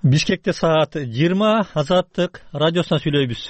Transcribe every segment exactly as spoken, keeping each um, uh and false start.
Бишкекте саат жыйырма. Азаттык радиосунан сүйлөйбүз.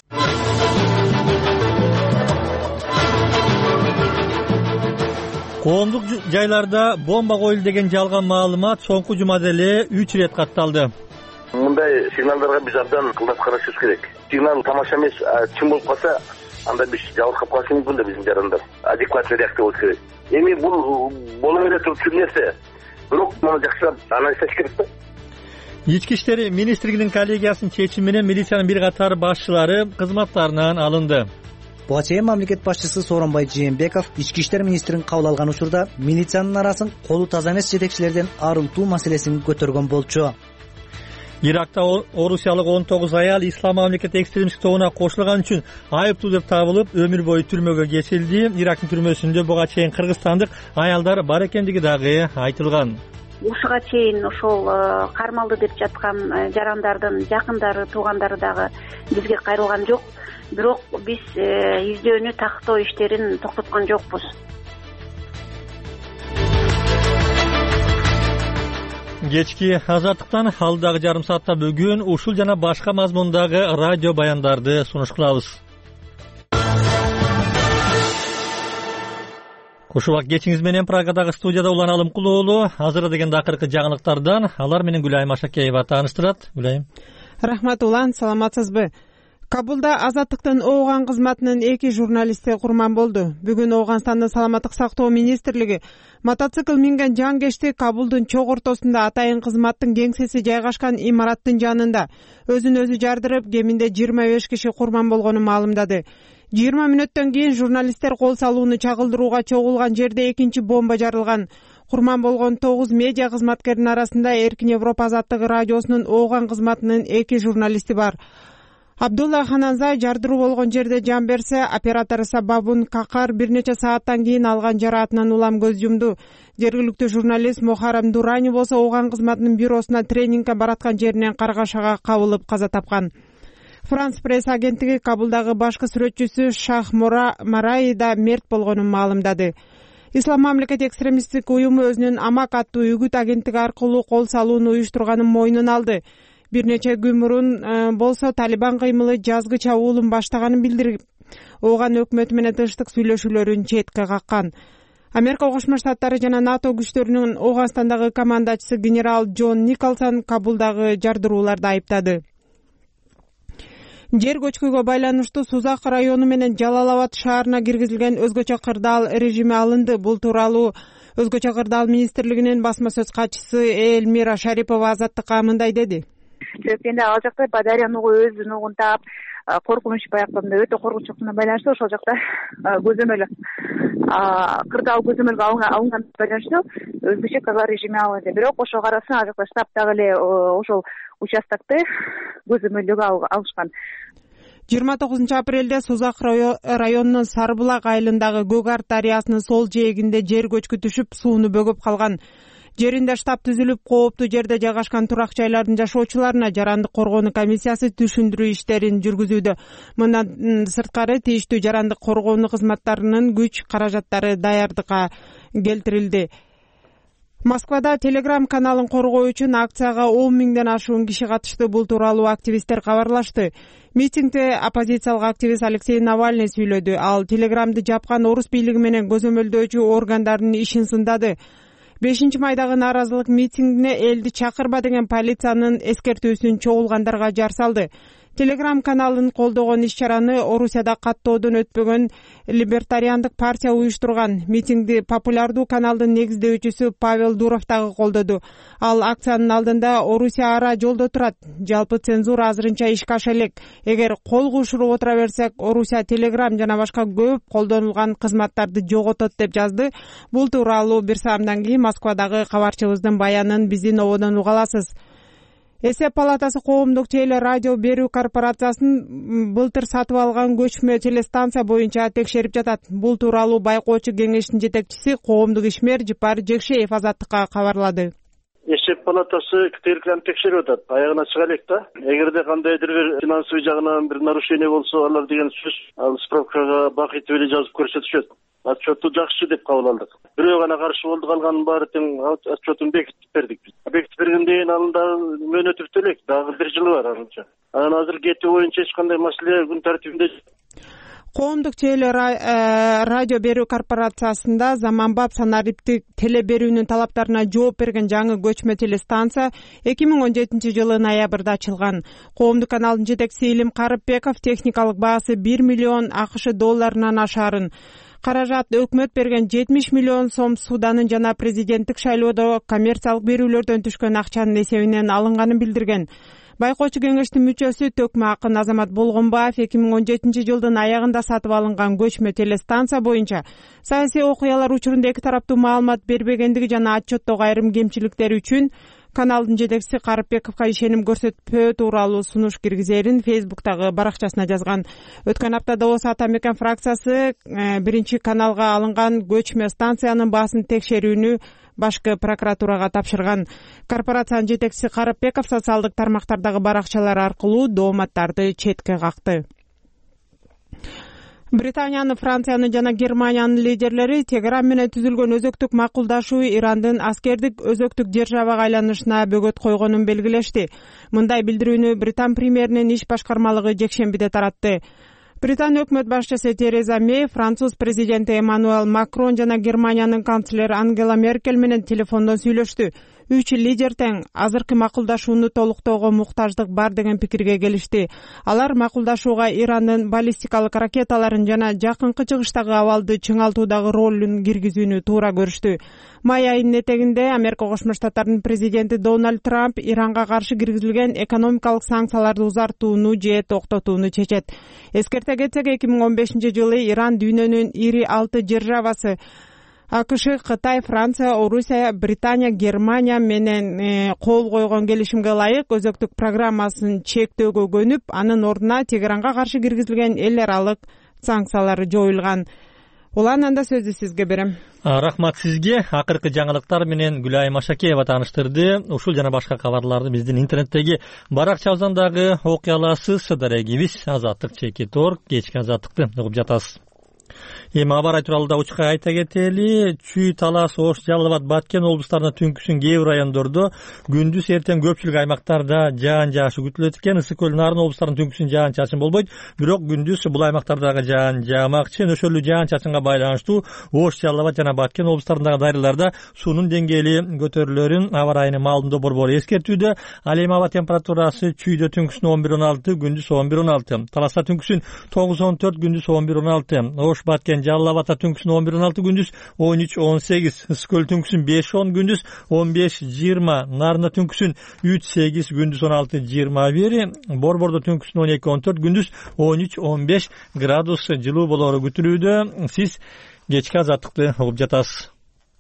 Коомдук жайларда бомба коюлду деген жалган маалымат соңку жумада эле үч ирет катталды. Мындай сигналдарга биз абдан ылдап карашыбыз керек. Сигнал тамаша эмес, чын болуп калса, анда биз жабыркап калышы мүмкүн да биздин жарандар. Адекватный реакция болуш керек. Эми бул боло бере турчу нерсе. Бирок муну жакшылап анализ кылыш керек да. Ички иштер министрлигинин коллегиясынын чечими менен милициянын бир катар башчылары кызматтарынан алынды. Буга чейин мамлекет башчысы Сооронбай Жээнбеков ички иштер министрин кабыл алган учурда милициянын арасын колу таза эмес жетекчилерден арылтуу маселесин көтөргөн болчу. Иракта орусиялык он тогуз аял ислам мамлекет экстремисттик тобуна кошулган үчүн айыптуу деп табылып, өмүр бою түрмөгө кесилди. Ирактын түрмөсүндө буга чейин кыргызстандык аялдар бар экендиги дагы айтылган. Ушуга чейин ошол кармалды деп жаткан жарандардын жакындары, туугандары дагы бизге кайрылган жок. Бирок биз издөөнү тактоо иштерин токтоткон жокпуз. Кечки азаттыктан алдагы жарым саатта бүгүн ушул жана башка мазмундагы радио баяндарды сунуш кылабыз. Ушул убакыт кечиңиз менен Прагадагы студияда Улан Алымкул уулу азыр деген акыркы жаңылыктардан алар менен Гүлайым Ашакеева тааныштырат. Гүлайым. Рахмат Улан, саламатсызбы? Кабулда Азаттыктын Ооган кызматынын эки журналисти курман болду. Бүгүн Ооганстандын саламаттык сактоо министрлиги мотоцикл минген жангешти Кабулдун чок ортосунда атайын кызматтын кеңсеси жайгашкан имараттын жанында өзүн өзү жардырып, кеминде жыйырма беш киши курман болгонун маалымдады. жыйырма мүнөттөн кийин журналисттер кол салууну чагылдырууга чогулган жерде экинчи бомба жарылган. Курман болгон тогуз медиа кызматкеринин арасында Эркин Европа азаттыгы радиосунун Ооган кызматынын эки журналисти бар. Абдулла Хананзай жардыруу болгон жерде жан берсе, оператор Сабабун Какар бир нече сааттан кийин алган жараатынан улам көз жумду. Жергиликтүү журналист Мохарам Дурани болсо Ооган кызматынын бюросуна тренингге бараткан жеринен каргашага кабылып каза тапкан. Франс пресс агенттиги Кабулдагы башкы сүрөтчүсү Шах Мараи да мерт болгонун маалымдады. Ислам мамлекет экстремисттик уюму өзүнүн Амак аттуу үгүт агенттиги аркылуу кол салууну уюштурганын мойнуна алды. Бир нече күн мурун болсо Талибан кыймылы жазгы чабуулун баштаганын билдирип, Ооган өкмөтү менен тынчтык сүйлөшүүлөрүн четке каккан. Америка Кошмо Штаттары жана НАТО күчтөрүнүн Ооганстандагы командачысы генерал Джон Николсон Кабулдагы жардырууларды айыптады. Жер көчкүгө байланыштуу Сузак району менен Жалалабад шаарына киргизилген өзгөчө кырдаал режими алынды. Бул тууралуу өзгөчө кырдаал министрлигинин басма сөз катчысы Элмира Шарипова азаттыкка мындай деди. Эми ал жакта Бадариян угу өзүнүн угун таап коркунуч баягы өтө коркунучтугуна байланыштуу ошол жакта көзөмөл кырдаал көзөмөлгө алынган байланыштуу өзгөчө кырдаал режими алынды. Бирок ошого карасын ал жакта штаб дагы эле ошол участокты көзөмөлдөгө алышкан. жыйырма тогузунчу апрелде Сузак районунун Сарбулак айылындагы Гөгар дарыясынын сол жээгинде жер көчкү түшүп, сууну бөгөп калган. Жеринде штаб түзүлүп, кооптуу жерде жайгашкан турак жайлардын жашоочуларына жарандык коргоонуу комиссиясы түшүндүрүү иштерин жүргүзүүдө. Мындан сырткары тийиштүү жарандык коргоонуу кызматтарынын күч каражаттары даярдыкка келтирилди. Москвада Telegram каналын коргоо үчүн акцияга он миңден ашуун киши катышты. Бул тууралуу активисттер кабарлашты. Митингде оппозициялык активист Алексей Навальный сүйлөдү. Ал Telegramды жапкан орус бийлиги менен көзөмөлдөөчү органдардын ишин сындады. бешинчи майдагы нааразылык митингине элди чакырба деген полициянын эскертүүсүн чогулгандарга жар салды. Telegram каналын колдогон иш-чараны Орусияда каттоодон өтпөгөн либертариандык партия уюштурган. Митингди популярдуу каналдын негиздөөчүсү Павел Дуров дагы колдоду. Ал акциянын алдында Орусия ара жолдо турат. Жалпы цензура азырынча ишке аша элек. Эгер кол кушуруп отура берсек, Орусия Telegram жана башка көп колдонулган кызматтарды жоготот деп жазды. Бул тууралуу бир саамдан кийин Москвадагы кабарчыбыздын баянын биздин ободон уга аласыз. Эсеп палатасы коомдук теле радио берүү корпорациясын былтыр сатып алган көчмө телестанция боюнча текшерип жатат. Бул тууралуу байкоочу кеңештин жетекчиси коомдук ишмер Жипар Жекшеев азаттыкка кабарлады. Эсеп палатасы ктелканы текшерип атат. Аягына чыга элек да. Эгерде кандайдыр бир финансовый жагынан бир нарушение болсо, алар деген сөз ал справкага бак этип эле жазып көрсөтүшөт. отчету жакшы деп кабыл алдык. Бирөө гана каршы болду, калганын баары тең отчетун бекитип бердик биз. Бекитип бергенден кийин анын дагы мөөнөтү бүтө элек, дагы бир жылы бар аныңча. Анан азыр кетүү боюнча эч кандай маселе күн тартибинде. Коомдук теле радио берүү корпорациясында заманбап санариптик теле берүүнүн талаптарына жооп берген жаңы көчмө телестанция эки миң он жетинчи жылы ноябрда ачылган. Коомдук каналдын жетекчиси Илим Карыпбеков техникалык баасы бир миллион акш долларынан ашарын, каражат өкмөт берген жетимиш миллион сом Суданын жана президенттик шайлоодо коммерциялык берүүлөрдөн түшкөн акчанын эсебинен алынганын билдирген. Байкоочу кеңештин мүчөсү Төкмө Акын Азамат Болгонбаев эки миң он жетинчи жылдын аягында сатып алынган көчмө телестанция боюнча саясий окуялар учурунда эки тараптуу маалымат бербегендиги жана отчеттогу айрым кемчиликтери үчүн каналдын жетекчиси Карыпбековго ишеним көрсөтпөө тууралуу сунуш киргизерин Фейсбуктагы баракчасына жазган. Өткөн аптада Ош Ата Мекен фракциясы биринчи каналга алынган көчмө станциянын баасын текшерүүнү башкы прокуратурага тапшырган. Корпорациянын жетекчиси Карыпбеков социалдык тармактардагы баракчалар аркылуу дооматтарды четке какты. Британияны, Францияны жана Германиянын лидерлери Тегеран менен түзүлгөн өзөктүк макулдашуу Ирандын аскердик өзөктүк державага айланышына бөгөт койгонун белгилешти. Мындай билдирүүнү Британ премьеринин иш башкармалыгы жекшембиде таратты. Британ өкмөт башчысы Тереза Мей, француз президенти Эммануэл Макрон жана Германиянын канцлери Ангела Меркель менен телефондон сүйлөштү. Үч лидер тең азыркы макулдашууну толуктоого муктаждык бар деген пикирге келишти. Алар макулдашууга Ирандын баллистикалык ракеталарын жана жакынкы чыгыштагы абалды чыңалтуудагы ролун киргизүүнү туура көрүштү. Май айынын этегинде Америка Кошмо Штаттарынын президенти Дональд Трамп Иранга каршы киргизилген экономикалык санкцияларды узартууну же токтотууну чечет. Эскерте кетсек, эки миң он бешинчи жылы Иран дүйнөнүн ири алты державасы АКШ, Кытай, Франция, Орусия, Британия, Германия менен кол койгон келишимге ылайык өзөктүк программасын чектөөгө көнүп, анын ордуна Тегеранга каршы киргизилген эл аралык санкциялар жоюлган. Улан анда сөздү сизге берем. Рахмат сизге. Акыркы жаңылыктар менен Гүлайым Ашакеева тааныштырды. Ушул жана башка кабарларды биздин интернеттеги баракчабыздан дагы окуй аласыз. Дарегибиз Азаттык чеки торг, кечки азаттыкты угуп жатасыз. Эми абар тууралуу да учка айта кетели. Чүй, Талас, Ош, Жалал Абад, Баткен облустарына түнкүсүн кээ бир райондордо, күндүз эртең көпчүлүк аймактарда жаан жаашы күтүлөт экен. Ысык көл, Нарын облустарынын түнкүсүн жаан чачын болбойт, бирок күндүз бул аймактардагы жаан жаамакчы. Нөшөлүү жаан чачынга байланыштуу Ош, Жалал Абад жана Баткен облустарындагы дарыяларда суунун деңгээли көтөрүлөрүн аба райынын маалымдоо борбору эскертүүдө. Ал эми аба температурасы Чүйдө түнкүсүн он бир он алты, күндүз он бир он алты, Таласта түнкүсүн тогуз он төрт, күндүз он бир он алты, Ош, Баткен, Жалал Абадта түнкүсүн он бир он алты, күндүз он үч он сегиз, Ысык көл түнкүсүн беш он, күндүз он беш жыйырма, Нарында түнкүсүн үч сегиз, күндүз он алты жыйырма бир, Борбордо түнкүсүн он эки он төрт, күндүз он үч он беш градус жылуу болоору күтүлүүдө. Сиз кечки азаттыкты угуп жатасыз.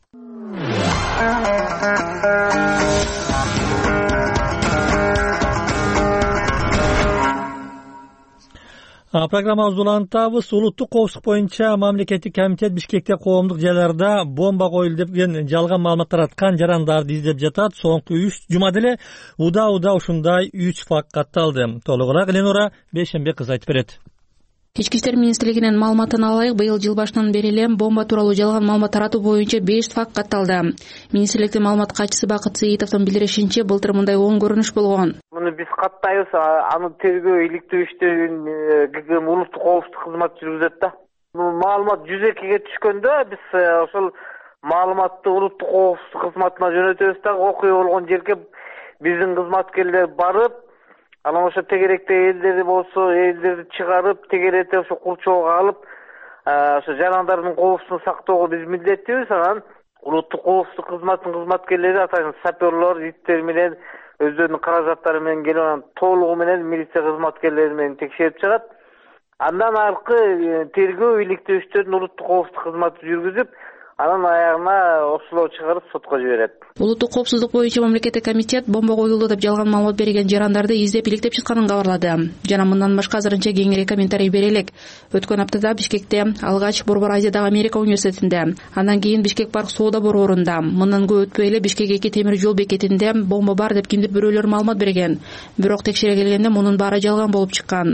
Программабызды улантабыз. Улуттук коопсуздук боюнча мамлекеттик комитет Бишкекте коомдук жайларда бомба коюлду деген жалган маалымат тараткан жарандарды издеп жатат. Соңку үч жумада эле уда-уда ушундай үч факт катталды. Толугураак Ленора Бейшенбек кызы айтып берет. Ички иштер министрлигинин маалыматына ылайык, быйыл жыл башынан бери эле бомба тууралуу жалган маалымат таратуу боюнча беш факт катталды. Министрликтин маалымат катчысы Бакыт Сыйтовдун билдиришинче, былтыр мындай оң көрүнүш болгон. Муну биз каттайбыз, аны тергөө иликтөө иштерин улуттук коопсуздук кызматы жүргүзөт да. Маалымат жүз экиге түшкөндө биз ошол маалыматты улуттук коопсуздук кызматына жөнөтөбүз да, окуя болгон жерге биздин кызматкерлер барып, анан ошо тегеректе элдери болсо, элдерди чыгарып, тегеретип ошо курчоого алып, ошо жарандардын коопсуздугун сактоого биз милдеттүүбүз. Анан улуттук коопсуздук кызматынын кызматкерлери атайын саперлор, иттер менен өздөрүнүн каражаттары менен келип, анан толугу менен милиция кызматкерлери менен текшерип чыгат. Андан аркы тергөө иликтөө иштерин улуттук коопсуздук кызматы жүргүзүп, анан аягына оштолоо чыгарып сотко жиберет. Улуттук коопсуздук боюнча мамлекеттик комитет бомба коюлду деп жалган маалымат берген жарандарды издеп иликтеп чыкканын кабарлады. Жана мындан башка азырынча кеңирээк комментарий бере элек. Өткөн аптада Бишкекте алгач Борбор Азиядагы Америка университетинде, андан кийин Бишкек парк соода борборунда, мындан көп өтпөй эле Бишкек эки темир жол бекетинде бомба бар деп кимдир бирөөлөр маалымат берген. Бирок текшере келгенде мунун баары жалган болуп чыккан.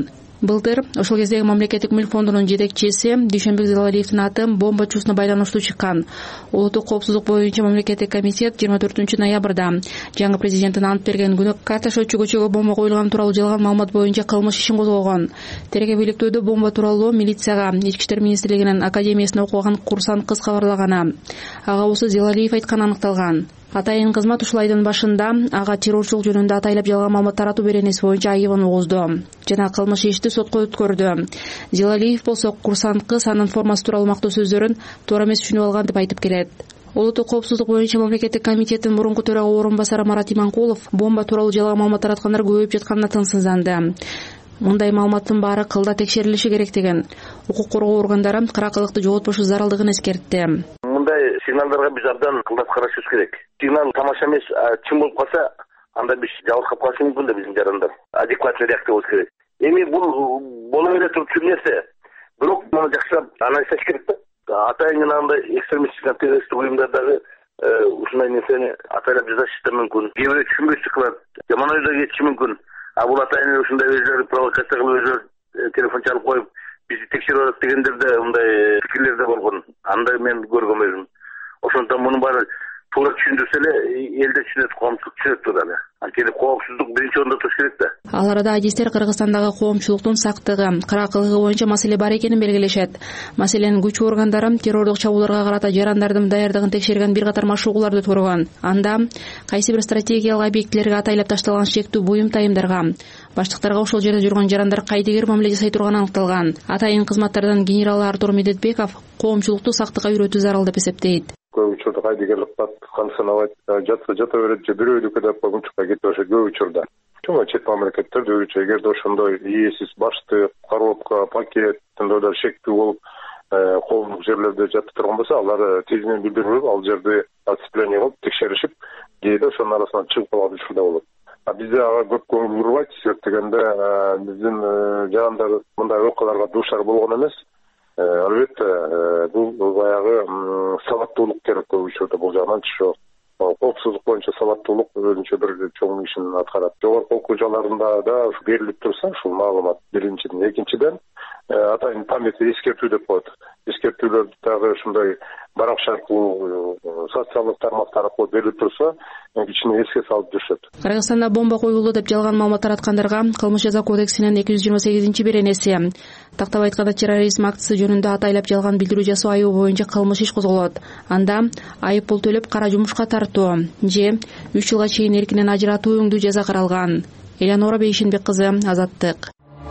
Былтыр ошол кездеги мамлекеттик мүлк фондунун жетекчиси Дүйшөнбек Зилалиевдин аты бомба чуусуна байланыштуу чыккан. Улуттук коопсуздук боюнча мамлекеттик комитет жыйырма төртүнчү ноябрда жаңы президенттин ант берген күнү Карташөтчү көчөгө бомба коюлган тууралуу жалган маалымат боюнча кылмыш ишин козгогон. Тереге бийликтөөдө бомба тууралуу милицияга Ички иштер министрлигинин академиясында окуган курсант кыз кабарлаганы. Ага болсо Зилалиев айтканы аныкталган. Атайын кызмат ушул айдын башында ага террорчулук жөнүндө атайлап жалган маалымат таратуу беренеси боюнча айыбын угузду жана кылмыш ишти сотко өткөрдү. Зилалиев болсо курсант кыз анын формасы тууралуу мактоо сөздөрүн туура эмес түшүнүп алган деп айтып келет. Улуттук коопсуздук боюнча мамлекеттик комитеттин мурунку төрага орун басары Марат Иманкулов бомба тууралуу жалган маалымат тараткандар көбөйүп жатканына тынчсызданды. Мындай маалыматтын баары кылда текшерилиши керек деген. Укук коргоо органдары каракылыкты жоготпошу зарылдыгын эскертти. Мындай сигналдарга биз абдан кылдат карашыбыз керек. Сигнал тамаша эмес, чын болуп калса, анда биз жабыркап калышы мүмкүн да биздин жарандар. Адекватный реакция болуш керек. Эми бул боло бере турчу нерсе. Бирок муну жакшылап анализ кылыш керек да. Атайын андай экстремисттик террористтик уюмдардагы ушундай нерсени атайлап жасашы да мүмкүн. Кээ бирөө түшүнбөстүк кылат, жаман ойдо кетиши мүмкүн. А бул атайын ушундай өзүлөрү провокация кылып өзүлөрү телефон чалып коюп бизди текшерип атат дегендер да мындай пикирлер да болгон. Андай мен көргөм өзүм. Ошондон мунун баары туура түшүндүрсө эле элде түшүнөт, коомчулук түшүнөт тууралуу. Анткени коопсуздук биринчи орунда туруш керек да. Ал арада адистер Кыргызстандагы коомчулуктун сактыгы, каракылыгы боюнча маселе бар экенин белгилешет. Маселен, күч органдары террордук чабуулдарга карата жарандардын даярдыгын текшерген бир катар машыгууларды көргөн. Анда кайсы бир стратегиялык объектилерге атайлап ташталган шектүү буюм тайымдарга, баштыктарга ошол жерде жүргөн жарандар кайдыгер мамиле жасай турганы аныкталган. Атайын кызматтардан генерал Артур Медетбеков коомчулукту сактыкка үйрөтүү зарыл деп эсептейт. Көп учурда кайдыгерлик санабайт, жата жата берет же бирөөлүккө деп коомчулукка кетип атышат көп учурда. Чоң чет мамлекеттерде өзүчө эгерде ошондой ээсиз башты, коробка, пакет, андайдар шектүү болуп коомдук жерлерде жатып турган болсо, алар тезинен билдирип, ал жерде отцепление кылып текшеришип, кээде ошонун арасынан чыгып калган учурда болот. А бизде ага көп көңүл бурбайт, себеп дегенде биздин жарандар мындай окуяларга дуушар болгон эмес. Албетте бул баягы сабаттуулук керек көп учурда бул жагынан коопсуздук боюнча сабаттуулук өзүнчө бир чоң ишин аткарат. Жогорку окуу жайларында да берилип турса ушул маалымат биринчиден, экинчиден атайын память эскертүү деп коет. Эскертүүлөрдү дагы ушундай баракча аркылуу, социалдык тармактар аркылуу берилип турса, кичине эске салып жүрүшөт. Кыргызстанда бомба коюлду деп жалган маалымат тараткандарга Кылмыш жаза кодексинин эки жүз жыйырма сегизинчи беренеси, тактап айтканда терроризм актысы жөнүндө атайлап жалган билдирүү жасоо айыбы боюнча кылмыш иш козголот. Анда айып пул төлөп кара жумушка тартуу же үч жылга чейин эркинен ажыратуу өңдүү жаза каралган. Элеонора Бейшенбек кызы, Азаттык.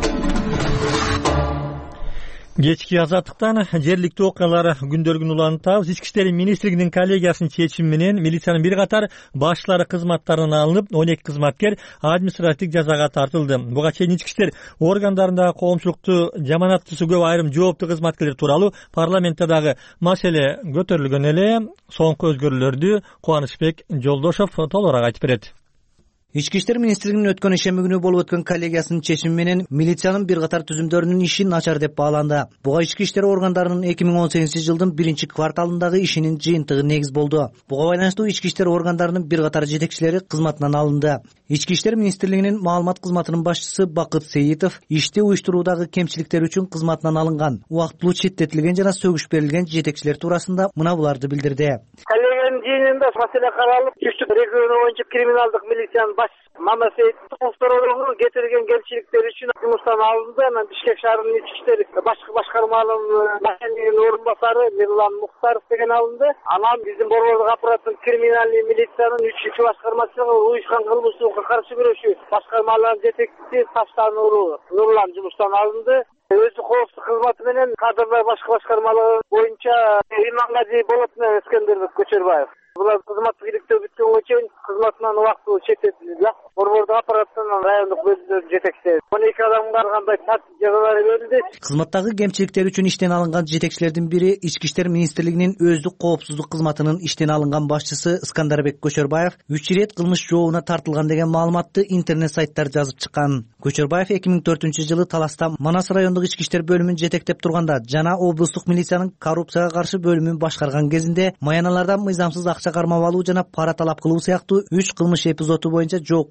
Кечки Азаттыктан жергиликтүү окуялар күндөргүн улантабыз. Ички иштер министрлигинин коллегиясынын чечими менен милициянын бир катар башчылары кызматтарынан алынып, он эки кызматкер административдик жазага тартылды. Буга чейин ички иштер органдарындагы коомчулукту жаманаттысы көп айрым жооптуу кызматкерлер тууралуу парламентте дагы маселе көтөрүлгөн эле. Соңку өзгөрүүлөрдү Кубанычбек Жолдошов толугураак айтып берет. Ички иштер министрлигинин өткөн ишемби күнү болуп өткөн коллегиясынын чечими менен милициянын бир катар түзүмдөрүнүн иши начар деп бааланды. Буга ички иштер органдарынын эки миң он сегизинчи жылдын биринчи кварталындагы ишинин жыйынтыгы негиз болду. Буга байланыштуу ички иштер органдарынын бир катар жетекчилери кызматынан алынды. Ички иштер министрлигинин маалымат кызматынын башчысы Бакыт Сейитов ишти уюштуруудагы кемчиликтер үчүн кызматынан алынган, убактылуу четтетилген жана сөгүш берилген жетекчилер туурасында мына буларды билдирди. Коллегиянын жыйынында маселе каралып, Түштүк региону боюнча криминалдык милициянын башчысы Мамат Сейитовдун кетирген кемчиликтери үчүн жумуштан алынды. Анан Бишкек шаарынын ички иштер башкы башкармалыгынын начальнигинин орун басары Мирлан Мухтаров деген алынды. Анан биздин Борбордук аппараттын криминалдык милициянын үчүнчү башкармачысы уюшкан кылмыштуулукка каршы күрөшүү башкармаларынын жетекчиси Таштануру Нурлан жумуштан алынды. Өзү коопсуздук кызматы менен кадрлар башкы башкармалыгы боюнча Имангазиев Болот менен Эскендербек Көчөрбаев. Булар кызматтык иликтөө бүткөнгө чейин кызматынан убактылуу четтетилди. Борбордук аппараттын райондук бөлүмдөрүнүн жетекчиси он эки адамга кандай тартип жазалар берилди. Кызматтагы кемчиликтер үчүн иштен алынган жетекчилердин бири Ички иштер министрлигинин өздүк коопсуздук кызматынын иштен алынган башчысы Искандарбек Көчөрбаев үч ирет кылмыш жообуна тартылган деген маалыматты интернет сайттар жазып чыккан. Көчөрбаев эки миң төртүнчү жылы Таласта Манас райондук ички иштер бөлүмүн жетектеп турганда жана облустук милициянын коррупцияга каршы бөлүмүн башкарган кезинде маяналардан мыйзамсыз акча кармап алуу жана пара талап кылуу сыяктуу үч кылмыш эпизоду боюнча жоопко тартылган.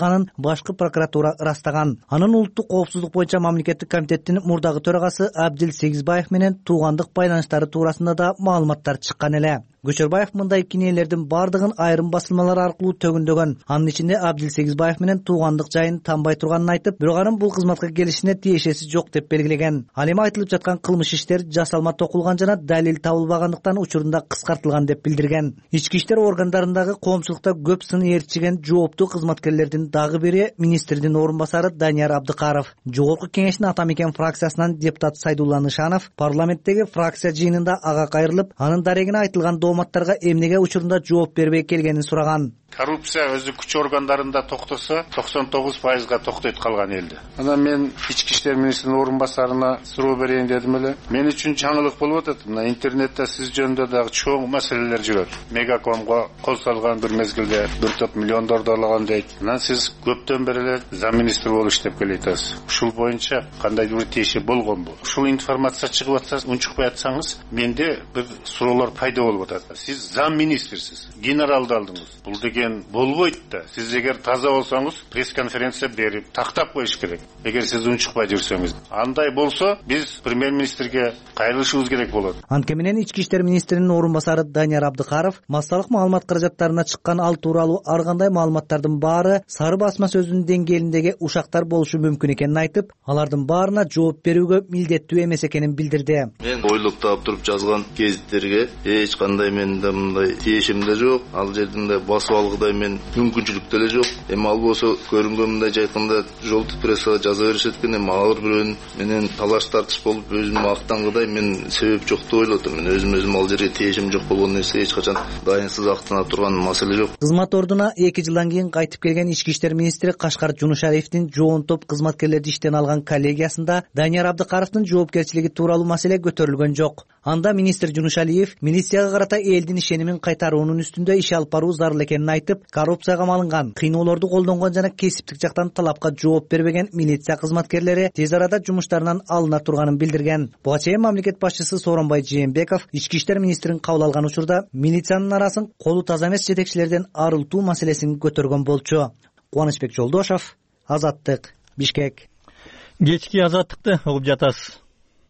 анын башкы прокуратура ырастаган. Анын улуттук коопсуздук боюнча мамлекеттик комитеттин мурдагы төрагасы Абдил Сегизбаев менен туугандык байланыштары туурасында да маалыматтар чыккан эле. Көчөрбаев мындай кинелердин бардыгын айрым басылмалар аркылуу төгүндөгөн. Анын ичинде Абдил Сегизбаев менен туугандык жайын танбай турганын айтып, бирок анын бул кызматка келишине тиешеси жок деп белгилеген. Ал эми айтылып жаткан кылмыш иштер жасалма токулган жана далил табылбагандыктан учурунда кыскартылган деп билдирген. Ички иштер органдарындагы коомчулукта көп сын ээрчиген жооптуу кызматкерлердин дагы бири министрдин орун басары Данияр Абдыкаров. Жогорку кеңештин ата мекен фракциясынан депутат Сайдулла Нышанов парламенттеги фракция жыйынында ага кайрылып, анын дарегине айтылган дооматтарга эмнеге учурунда жооп бербей келгенин сураган. Коррупция өзү күч органдарында токтосо токсон тогуз пайызга токтойт калган элди. Анан мен ички иштер министринин орун басарына суроо берейин дедим эле. Мен үчүн жаңылык болуп атат. Мына интернетте сиз жөнүндө дагы чоң маселелер жүрөт. Мегакомго кол салган бир мезгилде бир топ миллиондор даалаган дейт. Анан сиз көптөн бери эле замминистр болуп иштеп келатасыз. Ушул боюнча кандайдыр бир тиеши болгонбу? Ушул информация чыгып атса, унчукпай атсаңыз, менде бир суроолор пайда болуп атат. Сиз замминистрсиз, генералды алдыңыз. Бул деген болбойт да. Сиз эгер таза болсоңуз, пресс-конференция берип, тактап коюш керек. Эгер сиз унчукпай жүрсөңүз, андай болсо, биз премьер-министрге кайрылышыбыз керек болот. Анткени менен ички иштер министринин орун басары Данияр Абдыкаров массалык маалымат каражаттарына чыккан ал тууралуу ар кандай маалыматтардын баары сары басма сөзүнүн деңгээлиндеги ушактар болушу мүмкүн экенин айтып, алардын баарына жооп берүүгө милдеттүү эмес экенин билдирди. Мен ойлоп таап туруп жазган гезиттерге эч кандай менин да мындай тиешим да жок. Ал жердин да басып алгыдай мен мүмкүнчүлүк деле жок. Эми ал болсо көрүнгөн мындай жайкында жолтуу прессага жаза беришет экен. Эми ар бирөөнүн менен талаш тартыш болуп өзүм актангыдай мен себеп жок деп ойлоп атам. Мен өзүм өзүм ал жерге тиешим жок болгон нерсе эч качан дайынсыз актана турган маселе жок. Кызмат ордуна эки жылдан кийин кайтып келген ички иштер министри Кашкар Жунушалиевдин жоон топ кызматкерлерди иштен алган коллегиясында Данияр Абдыкаровдун жоопкерчилиги тууралуу маселе көтөрүлгөн жок. Анда министр Жунушалиев милицияга карата элдин ишенимин кайтаруунун үстүндө иш алып баруу зарыл экенин айтып, коррупцияга малынган, кыйноолорду колдонгон жана кесиптик жактан талапка жооп бербеген милиция кызматкерлери тез арада жумуштарынан алына турганын билдирген. Буга чейин мамлекет башчысы Сооронбай Жээнбеков ички иштер министрин кабыл алган учурда милициянын арасын колу таза эмес жетекчилерден арылтуу маселесин көтөргөн болчу. Кубанычбек Жолдошов, Азаттык, Бишкек. Кечки Азаттыкты угуп жатасыз.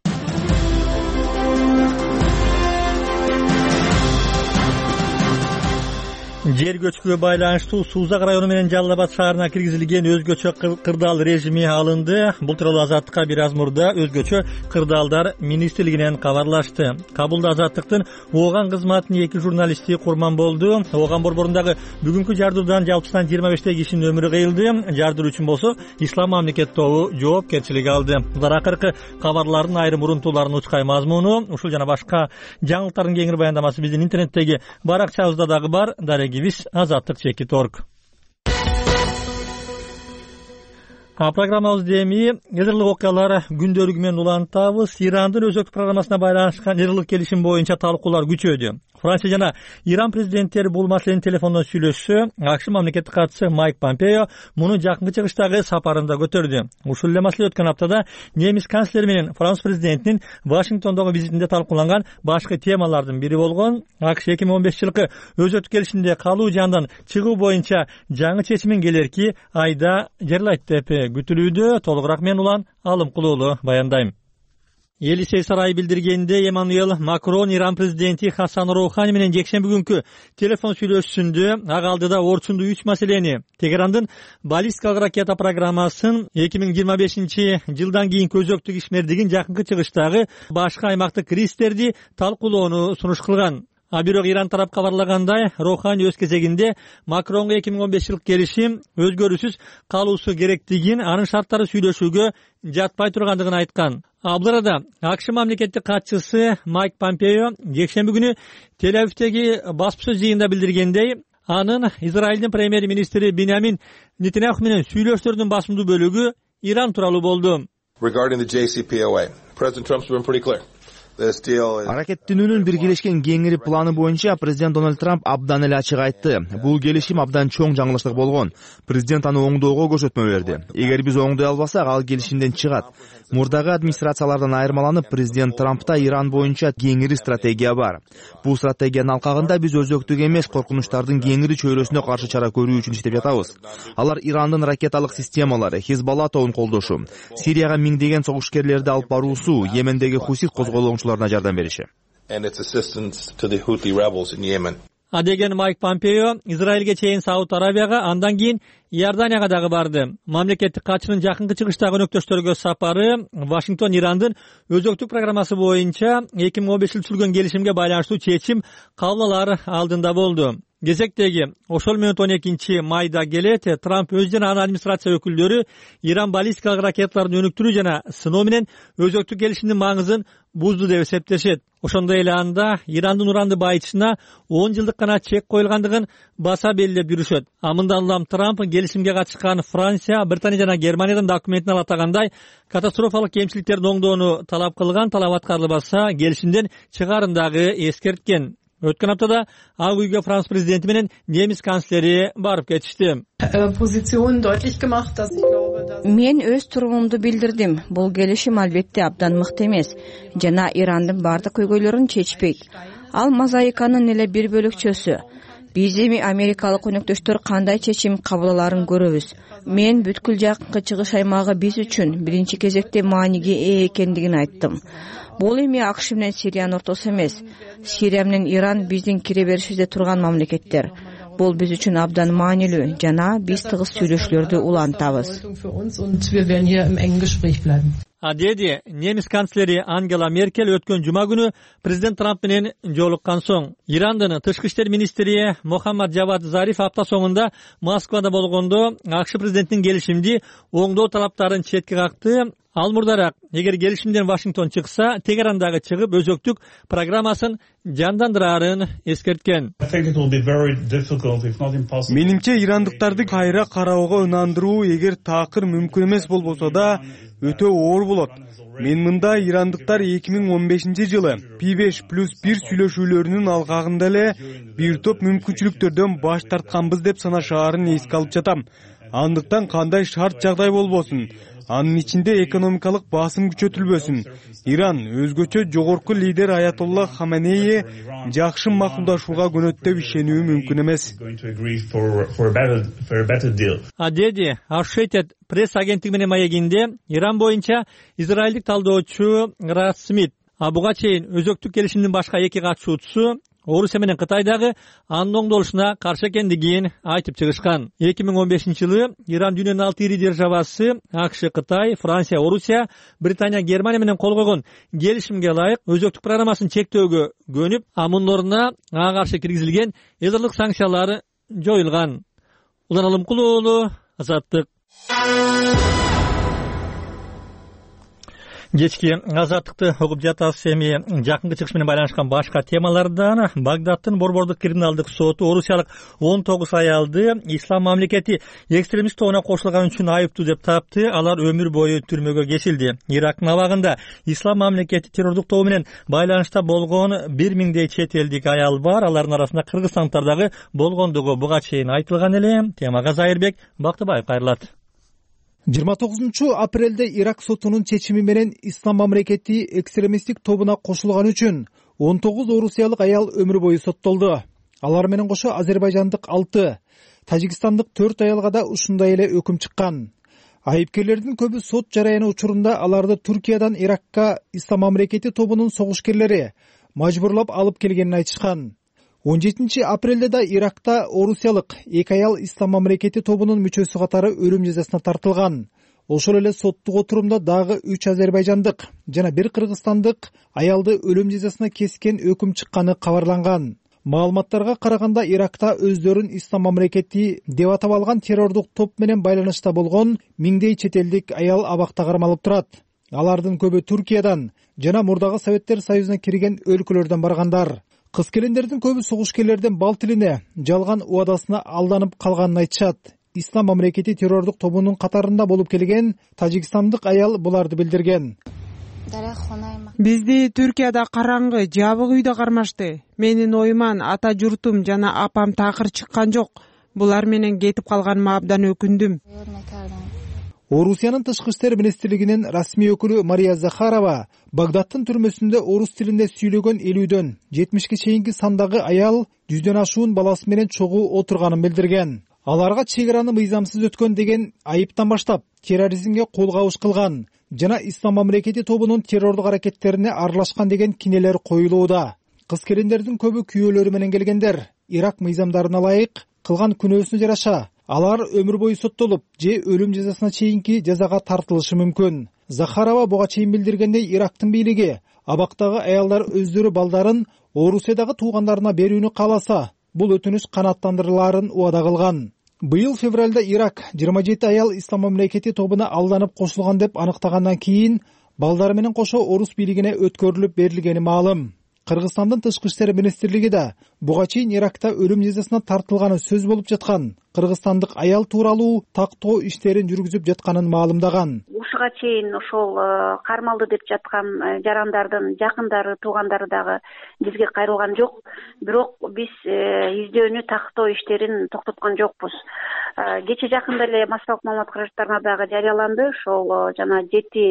Жер көчкүгө байланыштуу Сузак району менен Жалал Абад шаарына киргизилген өзгөчө кырдаал режими алынды. Бул тууралуу Азаттыкка бир аз мурда өзгөчө кырдаалдар министрлигинен кабарлашты. Кабулда Азаттыктын Ооган кызматынын эки журналисти курман болду. Ооган борборундагы бүгүнкү жардуудан жалпысынан жыйырма бештей кишинин өмүрү кыйылды. Жардуу үчүн болсо Ислам мамлекет тобу жоопкерчилик алды. Булар акыркы кабарлардын айрым урунтууларын учкай мазмуну, ушул жана башка жаңылыктардын кеңири баяндамасы биздин интернеттеги баракчабызда дагы бар. Биз Азаттык чекит точка орг. А программабызды эми ядерлык окуялар күндөлүгү менен улантабыз. Ирандын өзөктүк программасына байланышкан ядерлык келишим боюнча талкуулар күчөдү. Франция жана Иран президенттери бул маселени телефондон сүйлөшсө, АКШ мамлекеттик катчысы Майк Помпео муну жакынкы чыгыштагы сапарында көтөрдү. Ушул эле маселе өткөн аптада немис канцлери менен Франц президентинин Вашингтондогу визитинде талкууланган башкы темалардын бири болгон. АКШ эки миң он бешинчи жылкы өзөктүк келишимде калуу жандан чыгуу боюнча жаңы чечимин келерки айда жарыялайт деп күтүлүүдө. Толугураак мен Улан Алымкулуулу баяндайм. Елисей сарайы билдиргенде Эммануэл Макрон Иран президенти Хасан Роухани менен жекшемби күнкү телефон сүйлөшүүсүндө ага алдыда орчундуу үч маселени, Тегерандын баллистикалык ракета программасын, эки миң жыйырма бешинчи жылдан кийинки өзөктүк ишмердигин жакынкы чыгыштагы башка аймактык рисктерди талкуулоону сунуш кылган. А бирок Иран тарап кабарлагандай, Роухани өз кезегинде Макронго эки миң он бешинчи жылкы келишим өзгөрүүсүз калуусу керектигин, анын шарттары сүйлөшүүгө жатпай тургандыгын айткан. А бул арада АКШ мамлекеттик катчысы Майк Помпео жекшемби күнү Тель-Авивдеги баспасөз жыйынында билдиргендей, анын Израилдин премьер-министри Биньямин Нетаньяху менен сүйлөшүүлөрдүн басымдуу бөлүгү Иран тууралуу болду. Regarding the J C P O A, President Trump's been pretty clear. Аракеттенүүнүн биргелешкен кеңири планы боюнча президент Дональд Трамп абдан эле ачык айтты. Бул келишим абдан чоң жаңылыштык болгон. Президент аны оңдоого көрсөтмө берди. Эгер биз оңдой албасак, ал келишимден чыгат. Мурдагы администрациялардан айырмаланып, президент Трампта Иран боюнча кеңири стратегия бар. Бул стратегиянын алкагында биз өзөктүк эмес, коркунучтардын кеңири чөйрөсүнө каршы чара көрүү үчүн иштеп жатабыз. Алар Ирандын ракеталык системалары, Хизбалла тобун колдошу, Сирияга миңдеген согушкерлерди алып баруусу, Йемендеги Хусит козголоңчуларына жардам бериши. А деген Майк Помпео Израилге чейин Сауд Арабияга, андан кийин Иорданияга дагы барды. Мамлекеттик катчынын жакынкы чыгыштагы өнөктөштөргө сапары Вашингтон Ирандын өзөктүк программасы боюнча эки миң он беш жылы түзүлгөн келишимге байланыштуу чечим кабыл алар алдында болду. Кезектеги ошол менен он экинчи майда келет, Трамп өз жана анын администрация өкүлдөрү Иран баллистикалык ракеталарын өнүктүрүү жана сыноо менен өзөктүк келишимдин маңызын бузду деп эсептешет. Ошондой эле анда Ирандын уранды байытышына он жылдык гана чек коюлгандыгын баса белгилеп жүрүшөт. А мындан улам Трамп келишимге катышкан Франция, Британия жана Германиядан документин алып атагандай катастрофалык кемчиликтерди оңдоону талап кылган, талап аткарылбаса келишимден чыгарын дагы эскерткен. Өткөн аптада Ак үйгө Франц президенти менен немис канцлери барып кетишти. Мен өз турумумду билдирдим. Бул келишим албетте абдан мыкты эмес жана Ирандын бардык көйгөйлөрүн чечпейт. Ал мозаиканын эле бир бөлүкчөсү. Биз эми америкалык өнөктөштөр кандай чечим кабыл аларын көрөбүз. Мен бүткүл жакынкы чыгыш аймагы биз үчүн биринчи кезекте мааниге ээ экендигин айттым. Бул эми АКШ менен Сириянын ортосу эмес. Сирия менен Иран биздин кире беришибизде турган мамлекеттер. Бул биз үчүн абдан маанилүү жана биз тыгыз сүйлөшүүлөрдү улантабыз. А деди немис канцлери Ангела Меркель өткөн жума күнү президент Трамп менен жолуккан соң. Ирандын тышкы иштер министри Мохаммад Джавад Зариф апта соңунда Москвада болгондо АКШ президентинин келишимди оңдоо талаптарын четке какты. Ал мурдараак эгер келишимден Вашингтон чыкса, Тегерандагы чыгып өзөктүк программасын жандандырарын эскерткен. Менимче ирандыктарды кайра кароого ынандыруу эгер таакыр мүмкүн эмес болбосо да өтө оор болот. Мен мында ирандыктар эки миң он бешинчи жылы пи беш плюс бир сүйлөшүүлөрүнүн алкагында эле бир топ мүмкүнчүлүктөрдөн баш тартканбыз деп санашаарын эске алып жатам. Андыктан кандай шарт жагдай болбосун, анын ичинде экономикалык басым күчөтүлбөсүн. Иран өзгөчө жогорку лидер Аятолла Хаменеи жакшы макулдашууга көнөт деп ишенүү мүмкүн эмес. А деди Associated Press агенттиги менен маегинде Иран боюнча израилдик талдоочу Рас Смит. А буга чейин өзөктүк келишимдин башка эки катышуучусу Орусия менен Кытай дагы анын оңдолушуна каршы экендигин айтып чыгышкан. эки миң он бешинчи жылы Иран дүйнөнүн алты ири державасы АКШ, Кытай, Франция, Орусия, Британия, Германия менен кол койгон келишимге ылайык өзөктүк программасын чектөөгө көнүп, а мунун ордуна ага каршы киргизилген элдик санкциялар жоюлган. Улан Алымкул уулу, Азаттык. Кечки Азаттыкты угуп жатасыз. Эми жакынкы чыгыш менен байланышкан башка темалардан Багдадтын Борбордук криминалдык соту орусиялык он тогуз аялды ислам мамлекети экстремист тобуна кошулган үчүн айыптуу деп тапты. Алар өмүр бою түрмөгө кесилди. Ирактын абагында ислам мамлекети террордук тобу менен байланышта болгон бир миңдей чет элдик аял бар. Алардын арасында Кыргызстандыктар дагы болгондугу буга чейин айтылган эле. Темага Зайырбек Бактыбаев кайрылат. жыйырма тогузунчу апрелде Ирак сотунун чечими менен ислам мамлекети экстремисттик тобуна кошулган үчүн он тогуз орусиялык аял өмүр бою соттолду. Алар менен кошо азербайжандык алты, тажикстандык төрт аялга да ушундай эле өкүм чыккан. Айыпкерлердин көбү сот жараяны учурунда аларды Түркиядан Иракка ислам мамлекети тобунун согушкерлери мажбурлап алып келгенин айтышкан. он жетинчи апрелде да Иракта орусиялык эки аял ислам мамлекети тобунун мүчөсү катары өлүм жазасына тартылган. Ошол эле соттук отурумда дагы үч азербайжандык жана бир кыргызстандык аялды өлүм жазасына кескен өкүм чыкканы кабарланган. Маалыматтарга караганда Иракта өздөрүн ислам мамлекети деп атап алган террордук топ менен байланышта болгон миңдей чет элдик аял абакта кармалып турат. Алардын көбү Түркиядан жана мурдагы Советтер Союзуна кирген өлкөлөрдөн баргандар. Кыз-келиндердин көбү согушкерлердин бал тилине, жалган убадасына алданып калганын айтышат. Ислам мамлекети террордук тобунун катарында болуп келген тажикстандык аял буларды билдирген. Бизди Түркияда караңгы, жабык үйдө кармашты. Менин оюман ата журтум жана апам такыр чыккан жок. Булар менен кетип калганыма абдан өкүндүм. Орусиянын тышкы иштер министрлигинин расмий өкүлү Мария Захарова Багдадтын түрмөсүндө орус тилинде сүйлөгөн элүүдөн жетимишке чейинки сандагы аял жүздөн ашуун баласы менен чогуу отурганын билдирген. Аларга чек араны мыйзамсыз өткөн деген айыптан баштап терроризмге кол кабыш кылган жана Ислам мамлекети тобунун террордук аракеттерине аралашкан деген кинелер коюлууда. Кыз-келиндердин көбү күйөөлөрү менен келгендер. Ирак мыйзамдарына ылайык кылган күнөөсүнө жараша алар өмүр бою соттолуп же өлүм жазасына чейинки жазага тартылышы мүмкүн. Захарова буга чейин билдиргендей, Ирактын бийлиги абактагы аялдар өздөрү балдарын Орусиядагы туугандарына берүүнү кааласа, бул өтүнүш канааттандырылаарын убада кылган. Быйыл февралда Ирак жыйырма жети аял Ислам мамлекети тобуна алданып кошулган деп аныктагандан кийин балдары менен кошо орус бийлигине өткөрүлүп берилгени маалым. Кыргызстандын тышкы иштер министрлиги да буга чейин Иракта өлүм жазасына тартылганы сөз болуп жаткан кыргызстандык аял тууралуу тактоо иштерин жүргүзүп жатканын маалымдаган. Ушуга чейин ошол кармалды деп жаткан жарандардын жакындары, туугандары дагы бизге кайрылган жок. Бирок биз издөөнү, тактоо иштерин токтоткон жокпуз. Кече жакында эле массалык маалымат каражаттарына дагы жарыяланды. Ошол жана жети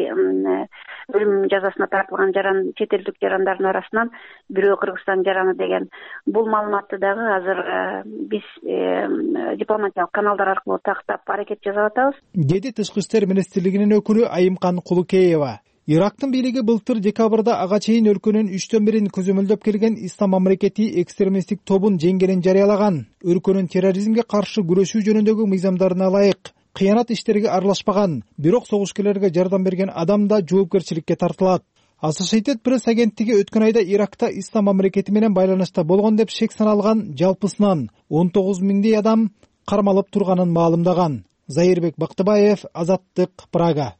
өлүм жазасына тартылган жаран, чет элдик жарандардын арасынан бирөө Кыргызстан жараны деген. Бул маалыматты дагы азыр биз дипломатиялык каналдар аркылуу тактап аракет жасап атабыз, деди тышкы иштер министрлигинин өкүлү Айымкан Кулукеева. Ирактын бийлиги былтыр декабрда ага чейин өлкөнүн үчтөн бирин көзөмөлдөп келген Ислам мамлекети экстремисттик тобун жеңгенин жарыялаган. Өлкөнүн терроризмге каршы күрөшүү жөнүндөгү мыйзамдарына ылайык кыянат иштериге аралашпаган, бирок согушкерлерге жардам берген адам да жоопкерчиликке тартылат. Associated Press агенттиги өткөн айда Иракта Ислам мамлекети менен байланышта болгон деп шек саналган жалпысынан он тогуз миңдей адам кармалып турганын маалымдаган. Заирбек Бактыбаев, Азаттык, Прага.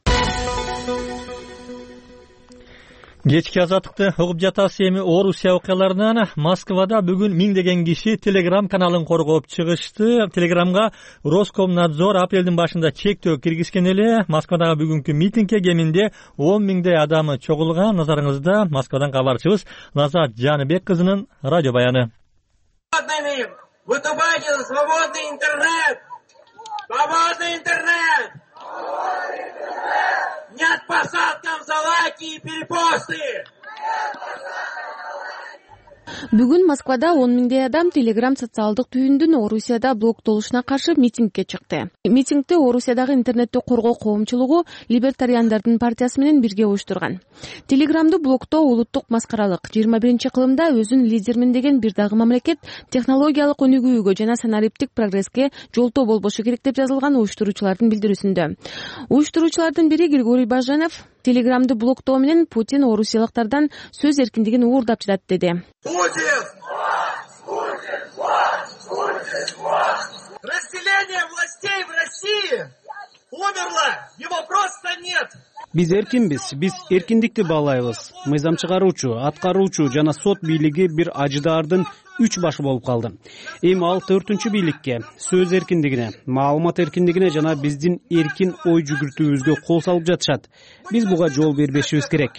Кечки азаттыкты угуп жатасыз. Эми Орусия окуяларынан Москвада бүгүн миңдеген киши Telegram каналын коргоп чыгышты. Telegramга Роскомнадзор апрелдин башында чектөө киргизген эле. Москвадагы бүгүнкү митингге кеминде он миңдей адамы чогулган. Назарыңызда Москвадан кабарчыбыз Назат Жаныбек кызынын радио баяны. Выступайте за свободный интернет! Свободный интернет! Нет посадкам за лайки и перепосты! Бүгүн Москвада он миңдей адам Telegram социалдык түйүндүн Орусияда блоктолушуна каршы митингге чыкты. Митингди Орусиядагы интернетти коргоо коомчулугу Либертариандардын партиясы менен бирге уюштурган. Телеграмды блоктоо улуттук маскаралык. жыйырма биринчи кылымда өзүн лидермин деген бир дагы мамлекет технологиялык өнүгүүгө жана санариптик прогресске жолтоо болбошу керек деп жазылган уюштуруучулардын билдирүүсүндө. Уюштуруучулардын бири Григорий Баженов Телеграмды блоктоо менен Путин орусиялыктардан сөз эркиндигин уурдап жатат деди. Разделение властей в России умерло, его просто нет. Биз эркинбиз, биз эркиндикти баалайбыз. Мыйзам чыгаруучу, аткаруучу жана сот бийлиги бир ажыдаардын үч башы болуп калды. Эми ал төртүнчү бийликке, сөз эркиндигине, маалымат эркиндигине жана биздин эркин ой жүгүртүүбүзгө кол салып жатышат. Биз буга жол бербешибиз керек.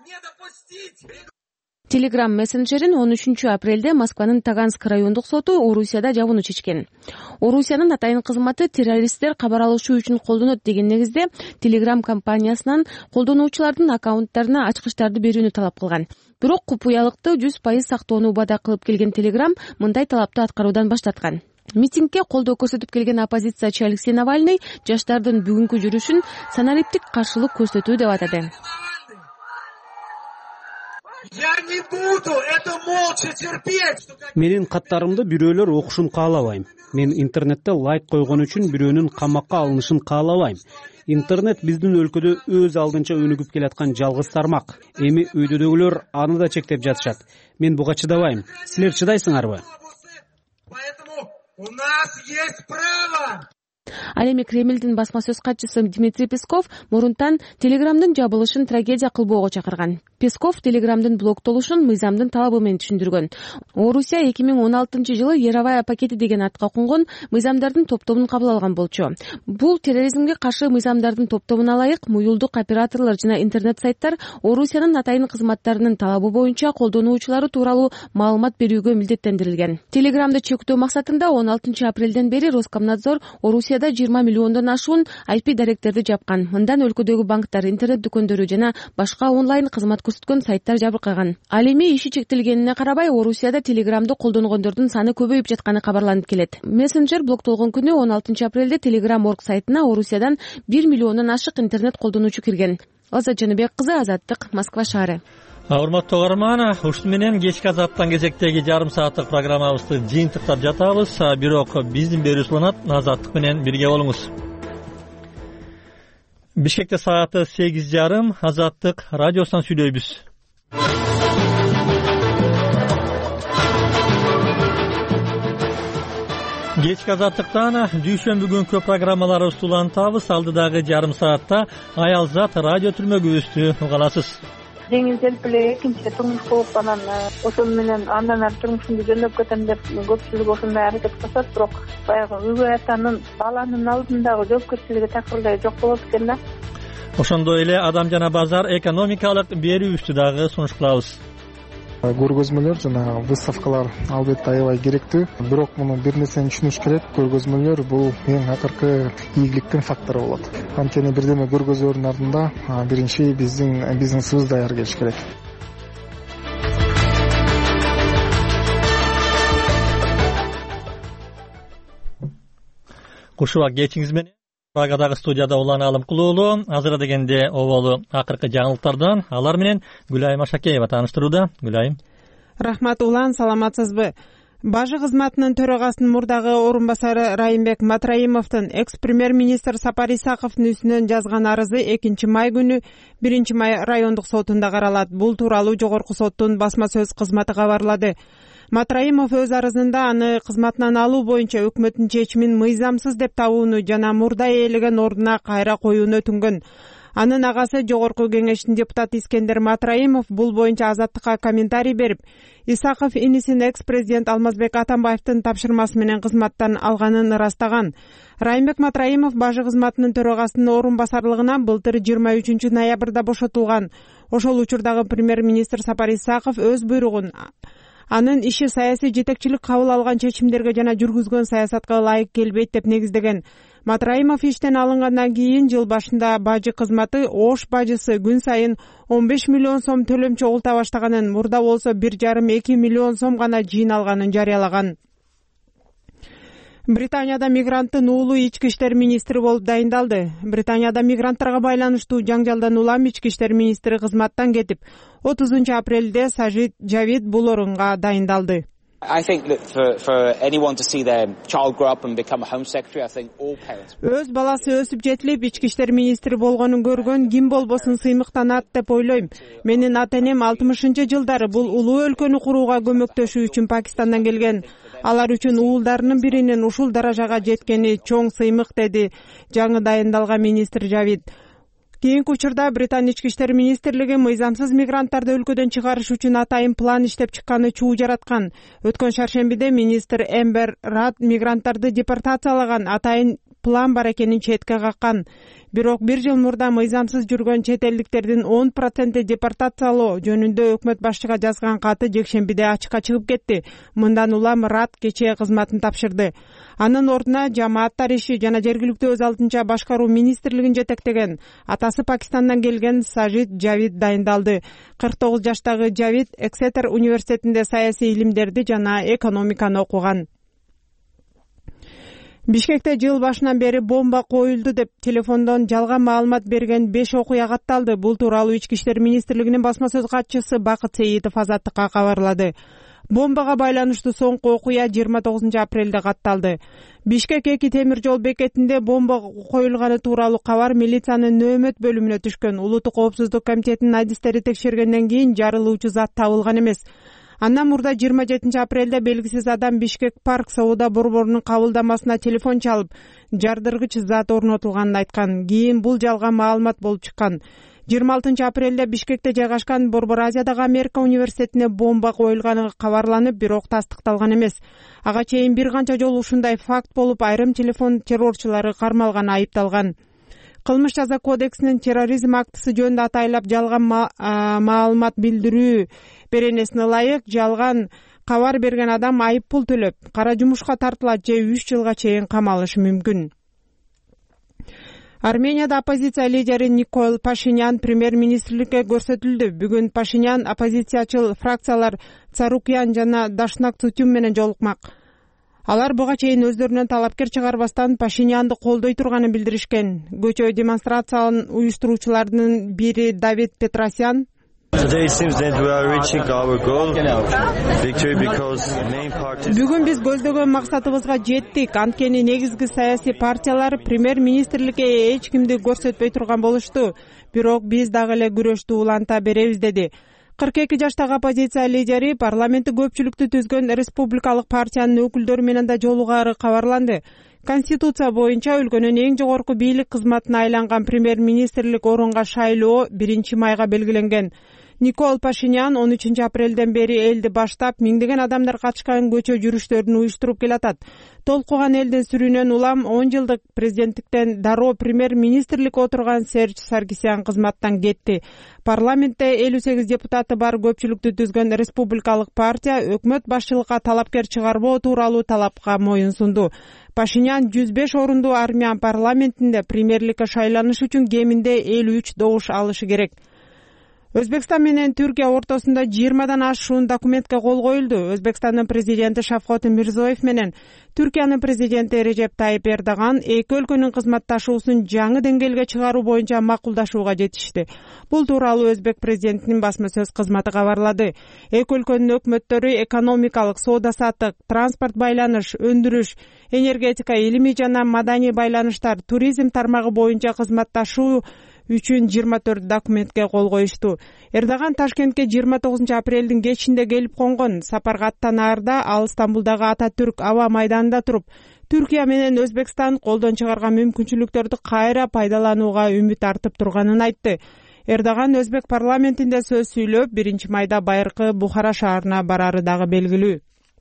Telegram мессенджерин он үчүнчү апрелде Москванын Таганск райондук соту Орусияда жабууну чечкен. Орусиянын атайын кызматы террористтер кабар алышуу үчүн колдонот деген негизде Telegram компаниясынан колдонуучулардын аккаунттарына ачкычтарды берүүнү талап кылган. Бирок купуялыкты жүз пайыз сактоону убада кылып келген Telegram мындай талапты аткаруудан баш тарткан. Митингге колдоо көрсөтүп келген оппозициячы Алексей Навальный жаштардын бүгүнкү жүрүшүн санариптик каршылык көрсөтүү деп атады. Я не буду это молча терпеть. Менин каттарымды бирөөлөр окушун каалабайм. Мен интернетте лайк койгон үчүн бирөөнүн камакка алынышын каалабайм. Интернет биздин өлкөдө өз алдынча өнүгүп келаткан жалгыз тармак. Эми өйдөдөгүлөр аны да чектеп жатышат. Мен буга чыдабайм. Силер чыдайсыңарбы? Поэтому у нас есть право. Ал эми Кремлдин басма сөз катчысы Дмитрий Песков мурунтан Телеграмдын жабылышын трагедия кылбоого чакырган. Песков Телеграмдын блоктолушун мыйзамдын талабы менен түшүндүргөн. Орусия эки миң он алтынчы жылы Яровая пакети деген атка конгон мыйзамдардын топтомун кабыл алган болчу. Бул терроризмге каршы мыйзамдардын топтомуна ылайык муюлдук операторлор жана интернет сайттар Орусиянын атайын кызматтарынын талабы боюнча колдонуучулары тууралуу маалымат берүүгө милдеттендирилген. Телеграмды чектөө максатында он алтынчы апрелден бери Роскомнадзор Орусияда жыйырма миллиондон ашуун ай пи даректерди жапкан. Мындан өлкөдөгү банктар, интернет дүкөндөрү жана башка онлайн кызмат көрсөткөн сайттар жабыркаган. Ал эми иши чектелгенине карабай Орусияда Телеграмды колдонгондордун саны көбөйүп жатканы кабарланып келет. Мессенджер блоктолгон күнү он алтынчы апрелде Telegram орг сайтына Орусиядан бир миллиондон ашык интернет колдонуучу кирген. Азат Жаныбек кызы, Азаттык, Москва шаары. Урматтуу угарман, ушуну менен кечки Азаттан кезектеги жарым сааттык программабызды жыйынтыктап жатабыз. Бирок биздин берүүбүз уланат. Азаттык менен бирге болуңуз. Бишкекте сааты сегиз жарым, Азаттык радиосунан сүйлөйбүз. Кечки Азаттыктан дүйшөмбү күнкү программаларыбызды улантабыз. Алдыдагы жарым саатта Аялзат радио түрмөгүбүздү угаласыз. Жеңилдетип эле экинчи турмуш болуп анан ошол менен андан ары турмушумду жөндөп кетем деп көпчүлүк ошондой аракет кылышат, бирок баягы үйгө атанын баланын алдындагы жоопкерчилиги такырдай жок болот экен да. Ошондой эле Адам жана базар экономикалык берүүбүздү дагы сунуш кылабыз. Көргөзмөлөр жана выставкалар албетте аябай керектүү, бирок муну бир нерсени түшүнүш керек. Көргөзмөлөр бул эң акыркы ийгиликтин фактору болот. Анткени бирдеме көргөзөөрдүн артында биринчи биздин бизнесибиз даяр келиш керек. Кушубак кечиңиз менен Прагадагы студияда улан алым кылуулу. Азыр дегенде оболу акыркы жаңылыктардан алар менен Гүлайым Ашакеева тааныштырууда. Гүлайым. Рахмат улан, саламатсызбы? Бажы кызматынын төрагасынын мурдагы орун басары Райымбек Матраимовдун экс-премьер-министр Сапар Исаковдун үстүнөн жазган арызы экинчи май күнү биринчи май райондук сотунда каралат. Бул тууралуу жогорку соттун басма сөз кызматы кабарлады. Матраимов өз арызында аны кызматынан алуу боюнча өкмөттүн чечимин мыйзамсыз деп табууну жана мурда ээлеген ордуна кайра коюуну өтүнгөн. Анын агасы жогорку кеңештин депутаты Искендер Матраимов бул боюнча Азаттыкка комментарий берип, Исаков инисин экс-президент Алмазбек Атамбаевдин тапшырмасы менен кызматтан алганын ырастаган. Райымбек Матраимов бажы кызматынын төрагасынын орун басарлыгынан былтыр жыйырма үчүнчү ноябрда бошотулган. Ошол учурдагы премьер-министр Сапар Исаков өз буйругун анын иши саясий жетекчилик кабыл алган чечимдерге жана жүргүзгөн саясатка ылайык келбейт деп негиздеген. Матраимов иштен алынгандан кийин жыл башында бажы кызматы Ош бажысы күн сайын он беш миллион сом төлөм чогулта баштаганын, мурда болсо бир жарым эки миллион сом гана жыйналганын жарыялаган. Британияда мигранттын уулу ички иштер министри болуп дайындалды. Британияда мигранттарга байланыштуу жаңжалдан улам ички иштер министри кызматтан кетип, отузунчу апрелде Сажид Жавид бул орунга дайындалды. Өз баласы өсүп жетилип, ички иштер министри болгонун көргөн ким болбосун сыймыктанат деп ойлойм. Менин ата-энем алтымышынчы жылдары бул улуу өлкөнү курууга көмөктөшүү үчүн Пакистандан келген. Алар үчүн уулдарынын биринин ушул даражага жеткени чоң сыймык, деди жаңы дайындалган министр Жавид. Кийинки учурда Британ ички иштер министрлиги мыйзамсыз мигранттарды өлкөдөн чыгарыш үчүн атайын план иштеп чыкканы чуу жараткан. Өткөн шаршембиде министр Эмбер Рад мигранттарды депортациялаган атайын план бар экенин четке каккан. Бирок бир жыл мурда мыйзамсыз жүргөн чет элдиктердин он проценти депортациялоо жөнүндө өкмөт башчыга жазган каты жекшембиде ачыкка чыгып кетти. Мындан улам Рад кечээ кызматын тапшырды. Анын ордуна жамааттар иши жана жергиликтүү өз алдынча башкаруу министрлигин жетектеген атасы Пакистандан келген Сажид Жавид дайындалды. кырк тогуз жаштагы Жавид Эксетер университетинде саясий илимдерди жана экономиканы окуган. Бишкекте жыл башынан бери бомба коюлду деп телефондон жалган маалымат берген беш окуя катталды. Бул тууралуу ички иштер министрлигинин басма сөз катчысы Бакыт Сейитов Азаттыкка кабарлады. Бомбага байланыштуу соңку окуя жыйырма тогузунчу апрелде катталды. Бишкек эки темир жол бекетинде бомба коюлганы тууралуу кабар милициянын нөөмөт бөлүмүнө түшкөн. Улуттук коопсуздук комитетинин адистери текшергенден кийин жарылуучу зат табылган эмес. Андан мурда жыйырма жетинчи апрелде белгисиз адам Бишкек парк соода борборунун кабылдамасына телефон чалып, жардыргыч зат орнотулганын айткан. Кийин бул жалган маалымат болуп чыккан. жыйырма алтынчы апрелде Бишкекте жайгашкан Борбор Азиядагы Америка университетине бомба коюлганы кабарланып, бирок тастыкталган эмес. Ага чейин бир канча жолу ушундай факт болуп, айрым телефон террорчулары кармалганы айыпталган. Кылмыш жаза кодексинин терроризм актысы жөнүндө атайлап жалган маалымат билдирүү беренесине ылайык жалган кабар берген адам айып пул төлөп, кара жумушка тартылат же үч жылга чейин камалышы мүмкүн. Арменияда оппозиция лидери Никол Пашинян премьер-министрликке көрсөтүлдү. Бүгүн Пашинян оппозициячыл фракциялар Царукян жана Дашнак Цутюм менен жолукмак. Алар буга чейин өздөрүнөн талапкер чыгарбастан Пашинянды колдой турганын билдиришкен. Көчө демонстрациянын уюштуруучуларынын бири Давид Петросян Бүгүн биз көздөгөн максатыбызга жеттик. Анткени негизги саясий партиялар премьер-министрликке эч кимди көрсөтпөй турган болушту. Бирок биз дагы эле күрөштү уланта беребиз, деди. кырк эки жаштагы оппозиция лидери парламентти көпчүлүктү түзгөн республикалык партиянын өкүлдөрү менен да жолугаары кабарланды. Конституция боюнча өлкөнүн эң жогорку бийлик кызматына айланган премьер-министрлик орунга шайлоо биринчи майга белгиленген. Никол Пашинян он үчүнчү апрелден бери элди баштап, миңдеген адамдар катышкан көчө жүрүштөрүн уюштуруп келатат. Толкуган элдин сүрүүнөн улам он жылдык президенттиктен дароо премьер-министрликке отурган Серж Саргисян кызматтан кетти. Парламентте элүү сегиз депутаты бар көпчүлүктү түзгөн республикалык партия өкмөт башчылыкка талапкер чыгарбоо тууралуу талапка моюн сунду. Пашинян жүз беш орундуу армян парламентинде премьерликке шайланыш үчүн кеминде элүү үч добуш алышы керек. Өзбекстан менен Түркия ортосунда жыйырмадан ашуун документке кол коюлду. Өзбекстандын президенти Шавкат Мирзиёев менен Түркиянын президенти Режеп Тайип Эрдоган эки өлкөнүн кызматташуусун жаңы деңгээлге чыгаруу боюнча макулдашууга жетишти. Бул тууралуу Өзбек президентинин басма сөз кызматы кабарлады. Эки өлкөнүн өкмөттөрү экономикалык, соода-саттык, транспорт байланыш, өндүрүш, энергетика, илимий жана маданий байланыштар, туризм тармагы боюнча кызматташуу үчүн жыйырма төрт документке кол коюшту. Эрдоган Ташкентке жыйырма тогузунчу апрелдин кечинде келип конгон. Сапарга аттанаарда ал Стамбулдагы Ататүрк аба майданында туруп, Түркия менен Өзбекстан колдон чыгарган мүмкүнчүлүктөрдү кайра пайдаланууга үмүт артып турганын айтты. Эрдоган Өзбек парламентинде сөз сүйлөп, биринчи майда байыркы Бухара шаарына барары дагы белгилүү.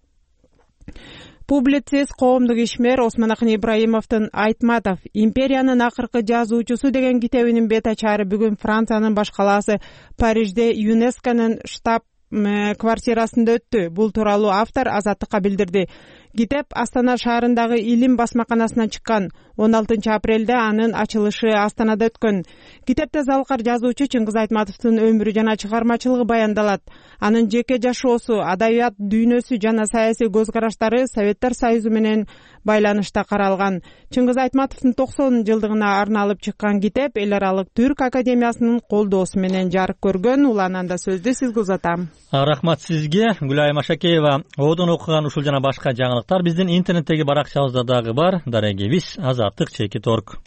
Публицист, коомдук ишмер Осмонакын Ибраимовдун Айтматов «Империянын акыркы жазуучусу» деген китебинин бет ачары бүгүн Франциянын баш калаасы Парижде ЮНЕСКОнун штаб квартирасында өттү. Бул тууралуу автор Азаттыкка билдирди. Китеп Астана шаарындагы Илим басмаканасынан чыккан. он алтынчы апрелде анын ачылышы Астанада өткөн. Китепте залкар жазуучу Чыңгыз Айтматовдун өмүрү жана чыгармачылыгы баяндалат. Анын жеке жашоосу, адабият дүйнөсү жана саясий көз караштары Советтер Союзу менен байланышта каралган. Чыңгыз Айтматовдун токсон жылдыгына арналып чыккан китеп Эл аралык Түрк академиясынын колдоосу менен жарык көргөн. Улананда сөздү сизге узатам. Рахмат сизге, Гүлайым Ашакеева. Одон окуган ушул жана башка жаңылыктар биздин интернеттеги баракчабызда дагы бар. Дарегебиз Азаттык чекит точка орг.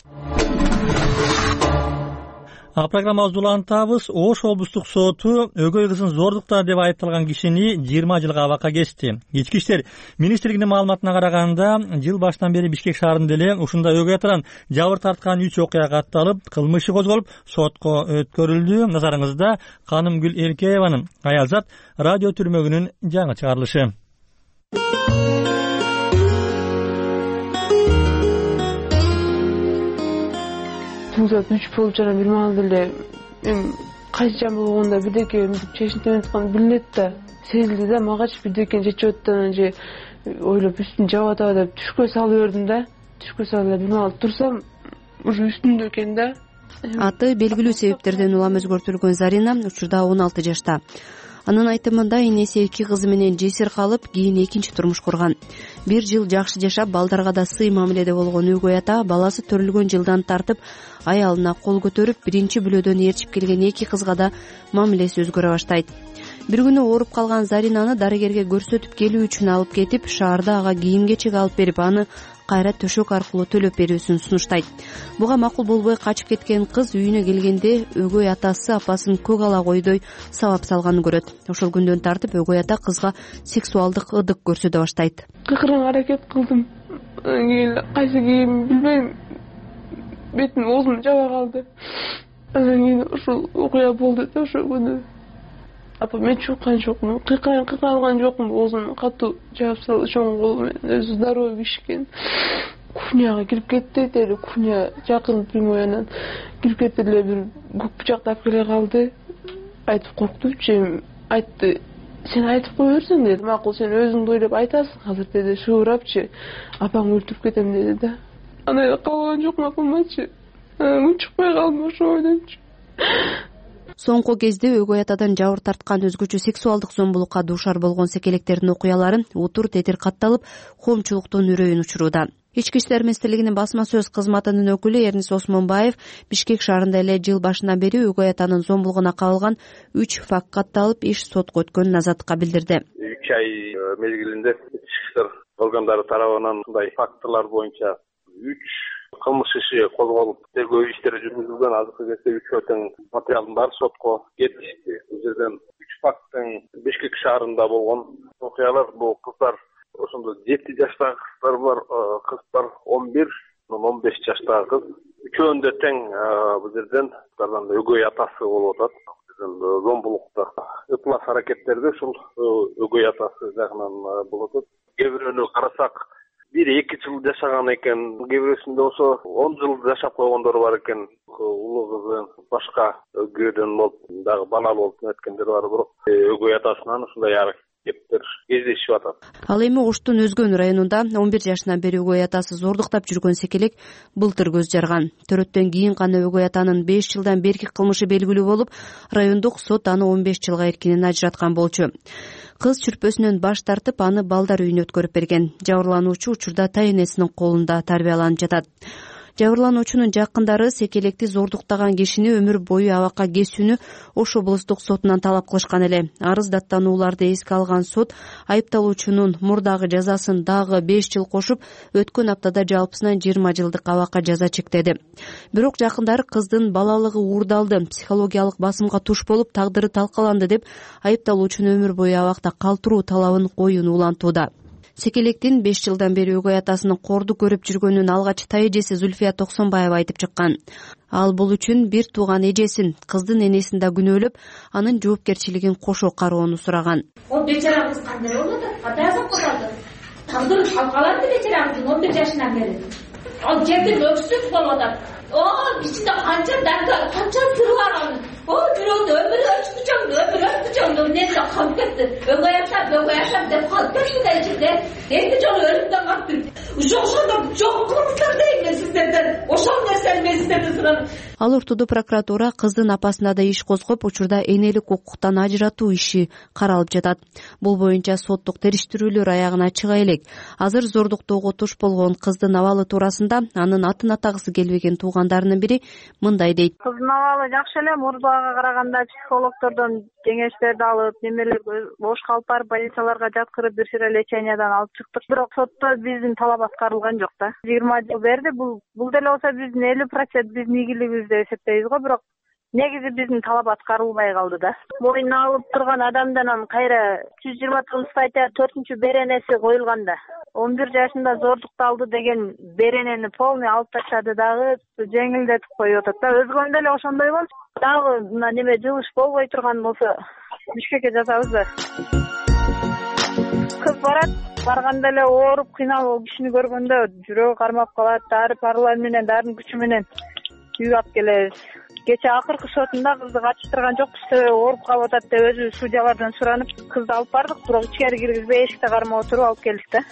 А программабызды улантабыз. Ош облустук соту өгөй кызын зордукта деп айыпталган кишини жыйырма жылга абакка кести. Ички иштер министрлигинин маалыматына караганда, жыл башынан бери Бишкек шаарында эле ушундай өгөй атадан жабыр тарткан үч окуя катталып, кылмышы козголуп, сотко өткөрүлдү. Назарыңызда Канымгүл Эркееванын Аялзат радио түрмөгүнүн жаңы чыгарылышы. Түндөп үч болуп жана бир маалда эле эми кайсы жан болгондо бирдеке чечинтип аткан билинет да, сезилди да, магачы бирдекени чечип атат же ойлоп үстүн жаап атабы деп түшкө салып бердим да. Түшкө салып бир маал турсам, уже үстүндө экен да. Аты белгилүү себептерден улам өзгөртүлгөн Зарина учурда он алты жашта. Анын айтымында энеси эки кызы менен жесир калып, кийин экинчи турмуш курган. Бир жыл жакшы жашап, балдарга да сый мамиледе болгон өгөй ата баласы төрөлгөн жылдан тартып аялына кол көтөрүп, биринчи бүлөдөн ээрчип келген эки кызга да мамилеси өзгөрө баштайт. Бир күнү ооруп калган Заринаны дарыгерге көрсөтүп келүү үчүн алып кетип, шаарда ага кийим-кечек алып берип, аны кайра төшөк аркылуу төлөп берүүсүн сунуштайт. Буга макул болбой качып кеткен кыз үйүнө келгенде өгөй атасы апасын көк ала койдой сабап салганын көрөт. Ошол күндөн тартып өгөй ата кызга сексуалдык ыдык көрсөтө баштайт. Кыкырга аракет кылдым. Кийин кайсы кийим билбейм. Бетим оозум жаба калды. Анан кийин ушул окуя болду да ошол күнү. Апа мен чуккан жокмун, кыйкайын кыйкалган жокмун, оозун катуу жаап салды чоң колу менен. Өзү здоровый бишкен. Кухняга кирип кетти деле, кухня жакын прямоянан кирип кетти эле бир көк бычакты алып келе калды. Айтып корктупчу, айтты. Сен айтып кое берсең деди. Макул, сен өзүңдү ойлоп айтасың азыр деди. Шуурапчы, апаң өлтүрүп кетем деди да. Андай калган жок макулмачы. Мын чыкпай калдым ошо ойдончу. Соңку кезде өгөй атадан жабыр тарткан өзгөчө сексуалдык зомбулукка дуушар болгон секелектердин окуяларын утур тетир катталып, коомчулуктун үрөйүн учуруда. Ички иштер министрлигинин басма сөз кызматынын өкүлү Эрнис Осмонбаев Бишкек шаарында эле жыл башынан бери өгөй атанын зомбулугуна кабылган үч факт катталып, иш сотко өткөнүн Азаттыкка билдирди. үч ай мезгилинде ички иштер органдары тарабынан мындай фактылар боюнча үч кылмыш иши козголуп, тергөө иштери жүргүзүлгөн. Азыркы кезде үчөө тең материалдын баары сотко кетишти. Бул жерден үч факттын Бишкек шаарында болгон окуялар. Бул кыздар ошондо жети жаштагы кыздар бар, кыз бар он бир, он беш жаштагы кыз. Үчөөндө тең бул жерден кыздардан өгөй атасы болуп атат. Зомбулукта ыплас аракеттерди ушул өгөй атасы жагынан болуп атат. Кээ бирөөнү карасак бир эки жыл жашаган экен, кээ бирөөсүндө болсо он жыл жашап койгондор бар экен. Улуу кызы башка өгөйдөн болуп, дагы бала болуп өткөндөр бар, бирок өгөй атасынан ушундай аракеттер кездешип атат. Ал эми Оштун Өзгөн районунда он бир жашынан бери өгөй атасы зордуктап жүргөн секелек былтыр көз жарган. Төрөттөн кийин гана өгөй атанын беш жылдан берки кылмышы белгилүү болуп, райондук сот аны он беш жылга эркинен ажыраткан болчу. Кыз чүрпөсүнөн баш тартып, аны балдар үйүнө өткөрүп берген. Жабырлануучу учурда тайэнесинин колунда тарбияланып жатат. Жабырлануучунун жакындары секелекти зордуктаган кишини өмүр бою абакка кесүүнү Ош облустук сотунан талап кылышкан эле. Арыз даттанууларды эске алган сот айыпталуучунун мурдагы жазасын дагы беш жыл кошуп, өткөн аптада жалпысынан жыйырма жылдык абакка жаза чектеди. Бирок жакындары кыздын балалыгы уурдалды, психологиялык басымга туш болуп, тагдыры талкаланды деп айыпталуучуну өмүр бою абакта калтыруу талабын коюуну улантууда. Секелектин беш жылдан бери өгөй атасынын корду көрүп жүргөнүн алгач тайэжеси Зульфия Токсонбаева айтып чыккан. Ал бул үчүн бир тууган эжесин, кыздын энесин да күнөөлөп, анын жоопкерчилигин кошо кароону сураган. О бечара кыз кандай болуп атат? Кандай азапка калды? Тагдыры талкаланды бечара кыздын он бир жашынан бери. Ал жерден өксүк болуп атат. О, ичинде канча дарга, канча сыры бар анын. О, жүрөгүндө өмүрү өчтү чоңду, өмүрү өчтү чоңду, эмнеси калып кетти. Өгөй ата, өгөй ата деп калып кетти да ичинде. Эки жолу өлүмдөн калыптыр. Ошондо жок кылмыштар дейм мен сиздерден. Ошол нерсени мен сиздерден сурадым. Ал ортодо прокуратура кыздын апасына да иш козгоп, учурда энелик укуктан ажыратуу иши каралып жатат. Бул боюнча соттук териштирүүлөр аягына чыга элек. Азыр зордуктоого туш болгон кыздын абалы туурасында анын атын атагысы келбеген туугандарынын бири мындай дейт. Кыздын абалы жакшы эле, мурдага караганда психологдордон кеңештерди алып, немелер бошко алып барып больницаларга жаткырып, бир сыйра лечениядан алып чыктык. Бирок сотто биздин талап аткарылган жок да. жыйырма жыл берди. Бул бул деле болсо биздин элүү процент биздин ийгилигибиз деп эсептейбиз го, бирок негизи биздин талап аткарылбай калды да. Моюнуна алып турган адамдан кайра жүз жыйырма тогуз статья төртүнчү беренеси коюлган да. он бир жашында зордукту алды деген беренени полный алып таштады дагы, жеңилдетип коюп атат да. Өзгөндө эле ошондой болуп, дагы мына неме жылыш болбой турган болсо Бишкекке жазабызбы? Кыз барат, барганда эле ооруп, кыйналып, кишини көргөндө жүрөгү кармап калат, дары парылар менен, дарынын күчү менен үйгө алып келебиз. Кече акыркы сотунда кызды качыштырган жокпуз, себеби ооруп калып атат деп өзү судьялардан суранып, кызды алып бардык, бирок ичкери киргизбей эшикте кармап отуруп алып келдик да.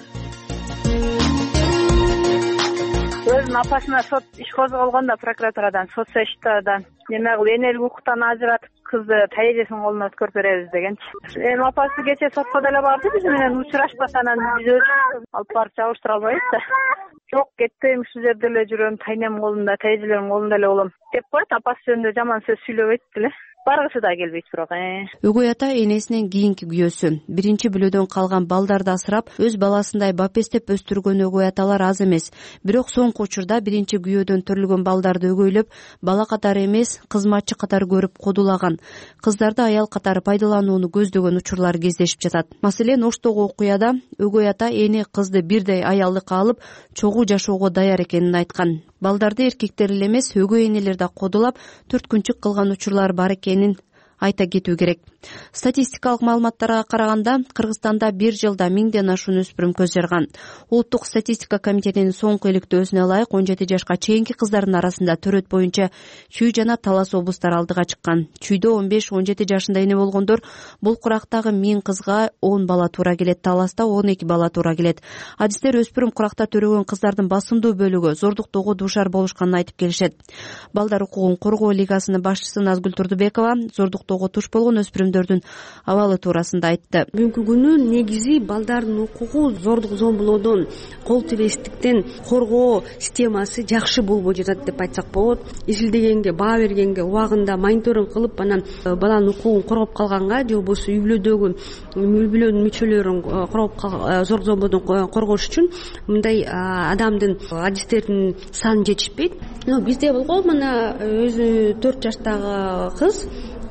Өзүнүн апасына сот иш козголгон да прокуратурадан, соцзащитадан. Неме кылып энелик укуктан ажыратып, кызды тайэжесинин колуна өткөрүп беребиз дегенчи. Эми апасы кече сотко деле барды, биз менен учурашпаса анан биз өзүбүз алып барып жабыштыра албайбыз да. Жок, кетпейм, ушул жерде эле жүрөм, тайнем колунда, тайэжелердин колунда эле болом деп коет. Апасы жөнүндө жаман сөз сүйлөбөйт деле. баргысы да келбейт бирок. Өгөй ата энесинен кийинки күйөөсү. Биринчи бүлөдөн калган балдарды асырап, өз баласындай бапестеп өстүргөн өгөй аталар аз эмес. Бирок соңку учурда биринчи күйөөдөн төрөлгөн балдарды өгөйлөп, бала катары эмес, кызматчы катары көрүп кодулаган. Кыздарды аял катары пайдаланууну көздөгөн учурлар кездешип жатат. Маселен, Оштогу окуяда өгөй ата эне кызды бирдей аялдыкка алып, чогуу жашоого даяр экенин айткан. Балдарды эркектер эле эмес, өгөй энелер да кодулап, төрт күнчүк кылган учурлар бар экенин айта кетүү керек. Статистикалык маалыматтарга караганда, Кыргызстанда бир жылда миңден ашуун өспүрүм көз жарган. Улуттук статистика комитетинин соңку иликтөөсүнө ылайык он жети жашка чейинки кыздардын арасында төрөт боюнча Чүй жана Талас облустары алдыга чыккан. Чүйдө он беш он жети жашында эне болгондор бул курактагы миң кызга он бала туура келет, Таласта он эки бала туура келет. Адистер өспүрүм куракта төрөгөн кыздардын басымдуу бөлүгү зордуктоого дуушар болушканын айтып келишет. Балдар укугун коргоо лигасынын башчысы Назгүл Турдубекова зордуктоого туш болгон өспүрүмдөрдүн абалы туурасында айтты. Бүгүнкү күнү негизи балдардын укугу зордук зомбулоодон, кол тирестиктен коргоо системасы жакшы болбой жатат деп айтсак болот. Изилдегенге, баа бергенге, убагында мониторинг кылып, анан баланын укугун коргоп калганга, же болбосо үй бүлөдөгү үй бүлөнүн мүчөлөрүн коргоп зордук зомбулоодон коргош үчүн мындай адамдын, адистердин саны жетишпейт. Бизде болгон мына өзү төрт жаштагы кыз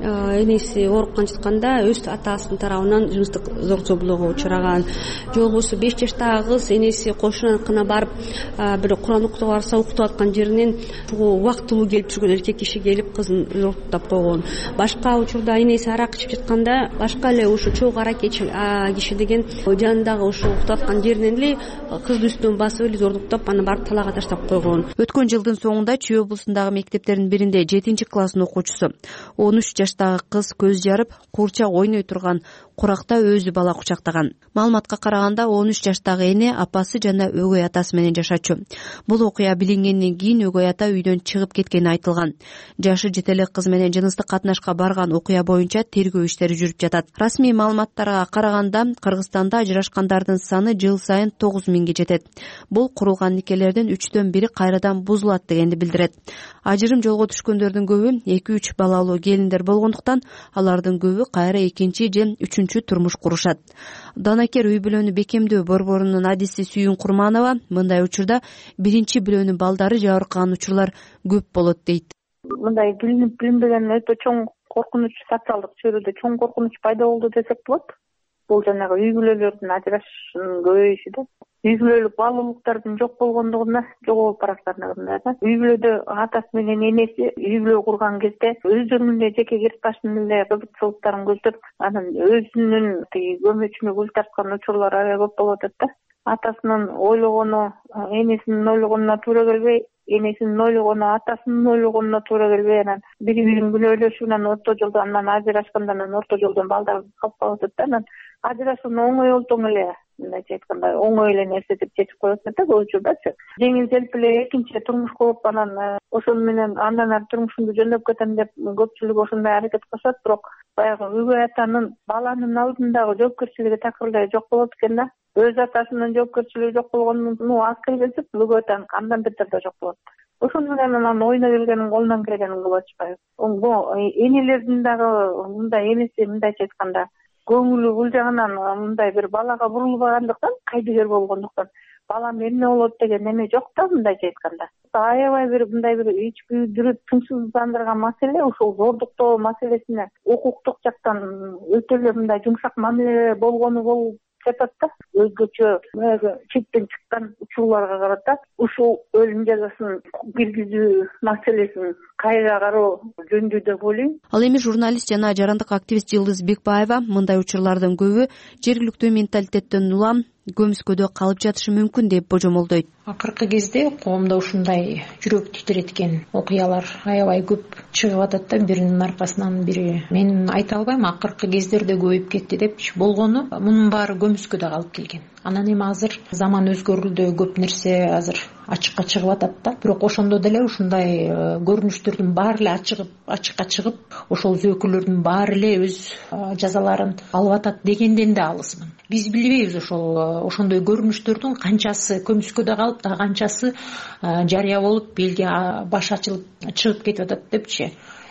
энеси ооруккан жатканда өз атасынын тарабынан жыныстык зордук зомбулоого учураган. Же болбосо беш жаштагы кыз энеси кошунаныкына барып бир Куран окутууга барса, окутуп аткан жеринен убактылуу келип жүргөн эркек киши келип кызын зордуктап койгон. Башка учурда энеси арак ичип жатканда башка эле ушу чогуу арак киши деген жанындагы ушу окутуп аткан жеринен эле кыздын үстүнөн басып эле зордуктап, аны барып талаага таштап койгон. Өткөн жылдын соңунда Чүй облусундагы мектептердин биринде жетинчи класстын окуучусу он үч жаштагы кыз көз жарып, курчак ойной турган куракта өзү бала кучактаган. Маалыматка караганда он үч жаштагы эне апасы жана өгөй атасы менен жашачу. Бул окуя билингенден кийин өгөй ата үйдөн чыгып кеткени айтылган. Жашы жете элек кыз менен жыныстык катнашка барган окуя боюнча тергөө иштери жүрүп жатат. Расмий маалыматтарга караганда, Кыргызстанда ажырашкандардын саны жыл сайын тогуз миңге жетет. Бул курулган никелердин үчтөн бири кайрадан бузулат дегенди билдирет. Ажырым жолго түшкөндөрдүн көбү эки үч балалуу келиндер болгондуктан алардын көбү кайра экинчи же үчүнчү турмуш курушат. Данакер үй бүлөнү бекемдөө борборунун адиси Сүйүн Курманова мындай учурда биринчи бүлөнүн балдары жабыркаган учурлар көп болот дейт. Мындай билинип билинбеген өтө чоң коркунуч, социалдык чөйрөдө чоң коркунуч пайда болду десек болот. Бул жанагы үй бүлөлөрдүн ажырашышынын көбөйүшү да. Үй бүлөлүк баалуулуктардын жок болгондугуна, жогоп бараткандыгына да. Үй бүлөдө атасы менен энеси үй бүлө курган кезде өздөрүнүн эле жеке кирпаштын эле кызыкчылыктарын көздөп, анан өзүнүн тиги көмөчүнө гүл тарткан учурлар аябай көп болуп атат да. Атасынын ойлогону энесинин ойлогонуна туура келбей, энесинин ойлогону атасынын ойлогонуна туура келбей, анан бири бирин күнөөлөшүп, анан орто жолдон анан ажырашканда анан орто жолдон балдар калып калып атат да. Анан ажырашууну оңой олтоң эле, мындайча айтканда, оңой эле нерсе деп чечип коюп атат да көп учурдачы. Жеңил желп эле экинчи турмуш куруп, анан ошону менен андан ары турмушумду жөндөп кетем деп көпчүлүк ошондой аракет кылышат, бирок баягы өгөй атанын баланын алдындагы жоопкерчилиги такыр эле жок болот экен да. Өз атасынын жоопкерчилиги жок болгону аз келгенсип, өгөй атанын андан бетер да жок болот. Ошону менен анан ойной келгенин колунан келгенин кылып атышпайбы. Бул энелердин дагы мындай эмеси, мындайча айтканда, көңүлү бул жагынан мындай бир балага бурулбагандыктан, кайдыгер болгондуктан балам эмне болот деген эме жок да, мындайча айтканда. Аябай бир мындай бир ичкүдүрүп тынчсыздандырган маселе ушул зордуктоо маселесине укуктук жактан өтө эле мындай жумшак мамиле болгону болуп жатат да. Өзгөчө чектен чыккан учурларга карата ушул өлүм жазасын киргизүү маселесин кайра кароо жөнүндө деп ойлойм. Ал эми журналист жана жарандык активист Жылдыз Бекбаева мындай учурлардын көбү жергиликтүү менталитеттен улам көмүскөдө калып жатышы мүмкүн деп божомолдойт. Акыркы кезде коомдо ушундай жүрөк титиреткен окуялар аябай көп чыгып атат да, биринин аркасынан бири. Мен айта албайм акыркы кездерде көбөйүп кетти депчи, болгону мунун баары көмүскөдө калып келген. Анан эми азыр заман өзгөрүлдү, көп нерсе азыр ачыкка чыгып атат да. Бирок ошондо деле ушундай көрүнүштөрдүн баары эле ачыгып, ачыкка чыгып, ошол зөөкүлөрдүн баары эле өз жазаларын алып атат дегенден да алысмын. Биз билбейбиз ошол ошондой көрүнүштөрдүн канчасы көмүскөдө калып, канчасы жарыя болуп, элге баш ачылып чыгып кетип атат депчи.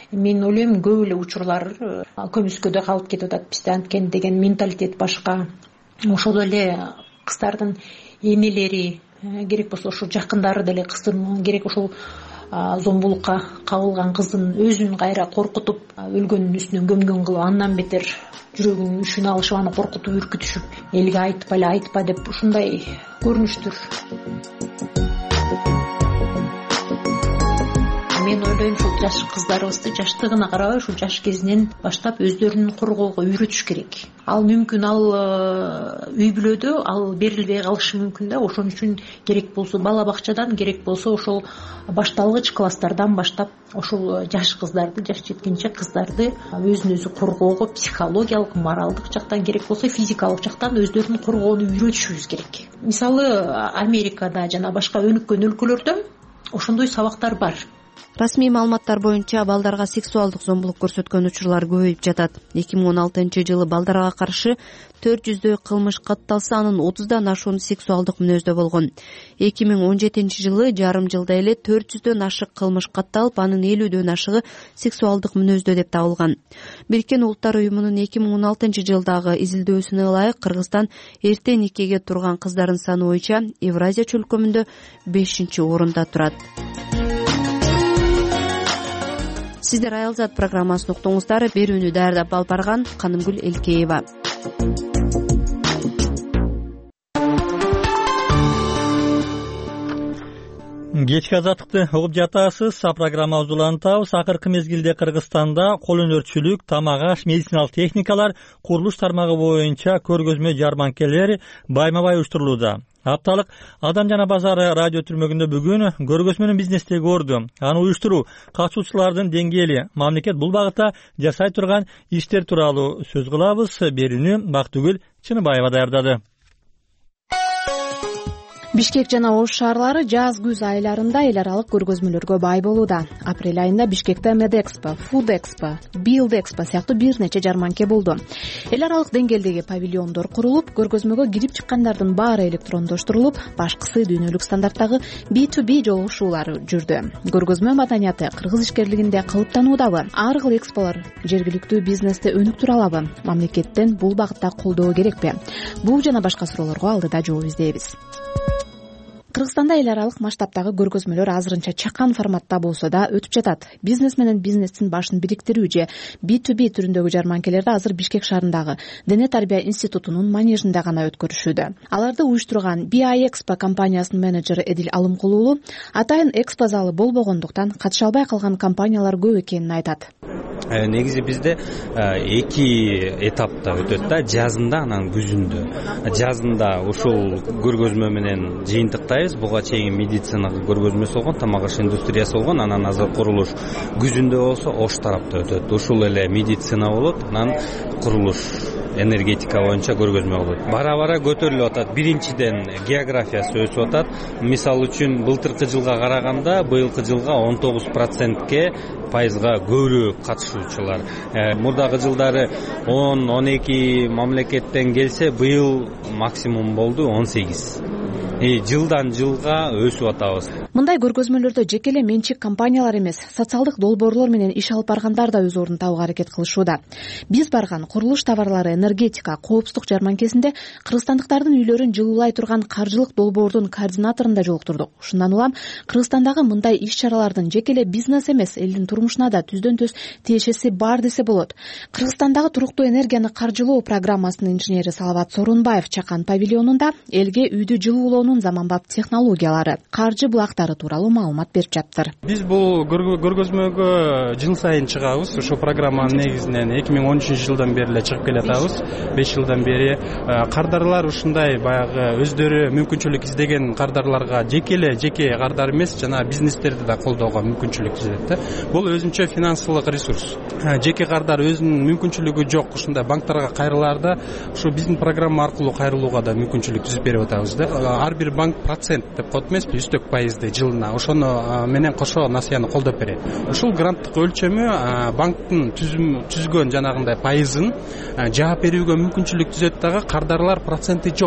мен ойлойм көп эле учурлар көмүскөдө калып кетип атат бизде, анткени деген менталитет башка. Ошол эле кыздардын энелери керек болсо ошо жакындары деле кыздын керек ошол зомбулукка кабылган кыздын өзүн кайра коркутуп өлгөнүнүн үстүнөн көмгөн кылып, андан бетер жүрөгүнүн үчүн алышып, аны коркутуп үркүтүшүп, элге айтпа эле айтпа деп ушундай көрүнүштүр. Мен ойлойм ушул жаш кыздарыбызды жаштыгына карабай ушул жаш кезинен баштап өздөрүн коргоого үйрөтүш керек. Ал мүмкүн ал үй бүлөдө ал берилбей калышы мүмкүн да. Ошон үчүн керек болсо бала бакчадан, керек болсо ошол башталгыч класстардан баштап ошол жаш кыздарды, жаш жеткинчек кыздарды өзүн өзү коргоого психологиялык, моралдык жактан, керек болсо физикалык жактан өздөрүн коргоону үйрөтүшүбүз керек. Мисалы Америкада жана башка өнүккөн өлкөлөрдө ошондой сабактар бар. Расмий маалыматтар боюнча балдарга сексуалдык зомбулук көрсөткөн учурлар көбөйүп жатат. эки миң он алтынчы жылы балдарга каршы төрт жүздөй кылмыш катталса, анын отуздан ашуун сексуалдык мүнөздө болгон. эки миң он жетинчи жылы жарым жылда эле төрт жүздөн ашык кылмыш катталып, анын элүүдөн ашыгы сексуалдык мүнөздө деп табылган. Бириккен Улуттар уюмунун эки миң он алтынчы жылдагы изилдөөсүнө ылайык, Кыргызстан эрте никеге турган кыздардын саны боюнча Евразия чөлкөмүндө бешинчи орунда турат. Сиздер Аялзат программасын уктуңуздар. Берүүнү даярдап алып барган Канымгүл Элкеева. Кечки азаттыкты угуп жатасыз. Программабызды улантабыз. Акыркы мезгилде Кыргызстанда кол өнөрчүлүк, тамак аш, медициналык техникалар, курулуш тармагы боюнча көргөзмө жарманкелери байма-бай уюштурулууда. Апталык Адам жана базары радио түрмөгүндө бүгүн көргөзмөнүн бизнестеги орду, аны уюштуруу, катышуучулардын деңгээли, мамлекет бул багытта жасай турган иштер тууралуу сөз кылабыз. Берүүнү Бактыгүл Чыныбаева даярдады. Бишкек жана Ош шаарлары жаз-күз айларында эл аралык көргөзмөлөргө бай болууда. Апрель айында Бишкекте Медэкспо, Фудэкспо, Билдэкспо сыяктуу бир нече жарманке болду. Эл аралык деңгээлдеги павильондор курулуп, көргөзмөгө кирип чыккандардын баары электрондоштурулуп, башкысы дүйнөлүк стандарттагы би ту би жолугушуулар жүрдү. Көргөзмө маданияты кыргыз ишкерлигинде калыптануудабы? Ар кыл эксполор жергиликтүү бизнести өнүктүрө алабы? Мамлекеттен бул багытта колдоо керекпи? Бул жана башка суроолорго алдыда жооп издейбиз. Кыргызстанда эл аралык масштабтагы көргөзмөлөр азырынча чакан форматта болсо да өтүп жатат. Бизнес менен бизнестин башын бириктирүү же би ту би түрүндөгү жарманкелерди азыр Бишкек шаарындагы Дене тарбия институтунун манежинде гана өткөрүшүүдө. Аларды уюштурган би ай Экспо компаниясынын менеджери Эдил Алымкул уулу атайын экспо залы болбогондуктан катыша албай калган компаниялар көп экенин айтат. Негизи бизде эки этапта өтөт да, жазында анан күзүндө. Жазында ушул көргөзмө менен жыйынтыктайбыз. Буга чейин медицина көргөзмөсү болгон, тамак аш индустриясы болгон, анан азыр курулуш. Күзүндө болсо Ош тарапта өтөт. Ушул эле медицина болот, анан курулуш, энергетика боюнча көргөзмө болот. Бара-бара көтөрүлүп атат. Биринчиден географиясы өсүп атат. Мисалы үчүн былтыркы жылга караганда быйылкы жылга он тогуз процентке пайызга көбүрөөк катышуучулар. Мурдагы жылдары он он эки мамлекеттен келсе, быйыл максимум болду он сегиз. И жылдан жылга өсүп атабыз. Мындай көргөзмөлөрдө жеке эле менчик компаниялар эмес, социалдык долбоорлор менен иш алып баргандар да өз ордун табууга аракет кылышууда. Биз барган курулуш товарлары, энергетика, коопсуздук жарманкесинде кыргызстандыктардын үйлөрүн жылуулай турган каржылык долбоордун координаторун да жолуктурдук. Ушундан улам Кыргызстандагы мындай иш-чаралардын жеке эле бизнес эмес, элдин турмушуна да түздөн түз тиешеси бар десе болот. Кыргызстандагы туруктуу энергияны каржылоо программасынын инженери Салават Сорунбаев Чакан павильонунда элге үйдү жылуулоонун заманбап технологиялары, каржы булактары тууралуу маалымат берип жатыр. Биз бул көргөзмөгө жыл сайын чыгабыз. Ошол программанын негизинен эки миң он үчүнчү жылдан бери эле чыгып келатабыз. беш жылдан бери кардарлар ушундай баягы өздөрү мүмкүнчүлүк издеген кардарларга жеке эле жеке кардар эмес, жана бизнестерди да колдоого мүмкүнчүлүк издейт да. Бул өзүнчө финансылык ресурс. Жеке кардар өзүнүн мүмкүнчүлүгү жок ушундай банктарга кайрылаарда ушу биздин программа аркылуу кайрылууга да мүмкүнчүлүк түзүп берип атабыз да. Ар бир банк процент деп коет эмеспи, үстөк пайызды жылына ошону менен кошо насыяны колдоп берет. Ушул гранттык өлчөмү банктын түзгөн жанагындай пайызын жаап берүүгө мүмкүнчүлүк түзөт дагы, кардарлар проценти жок.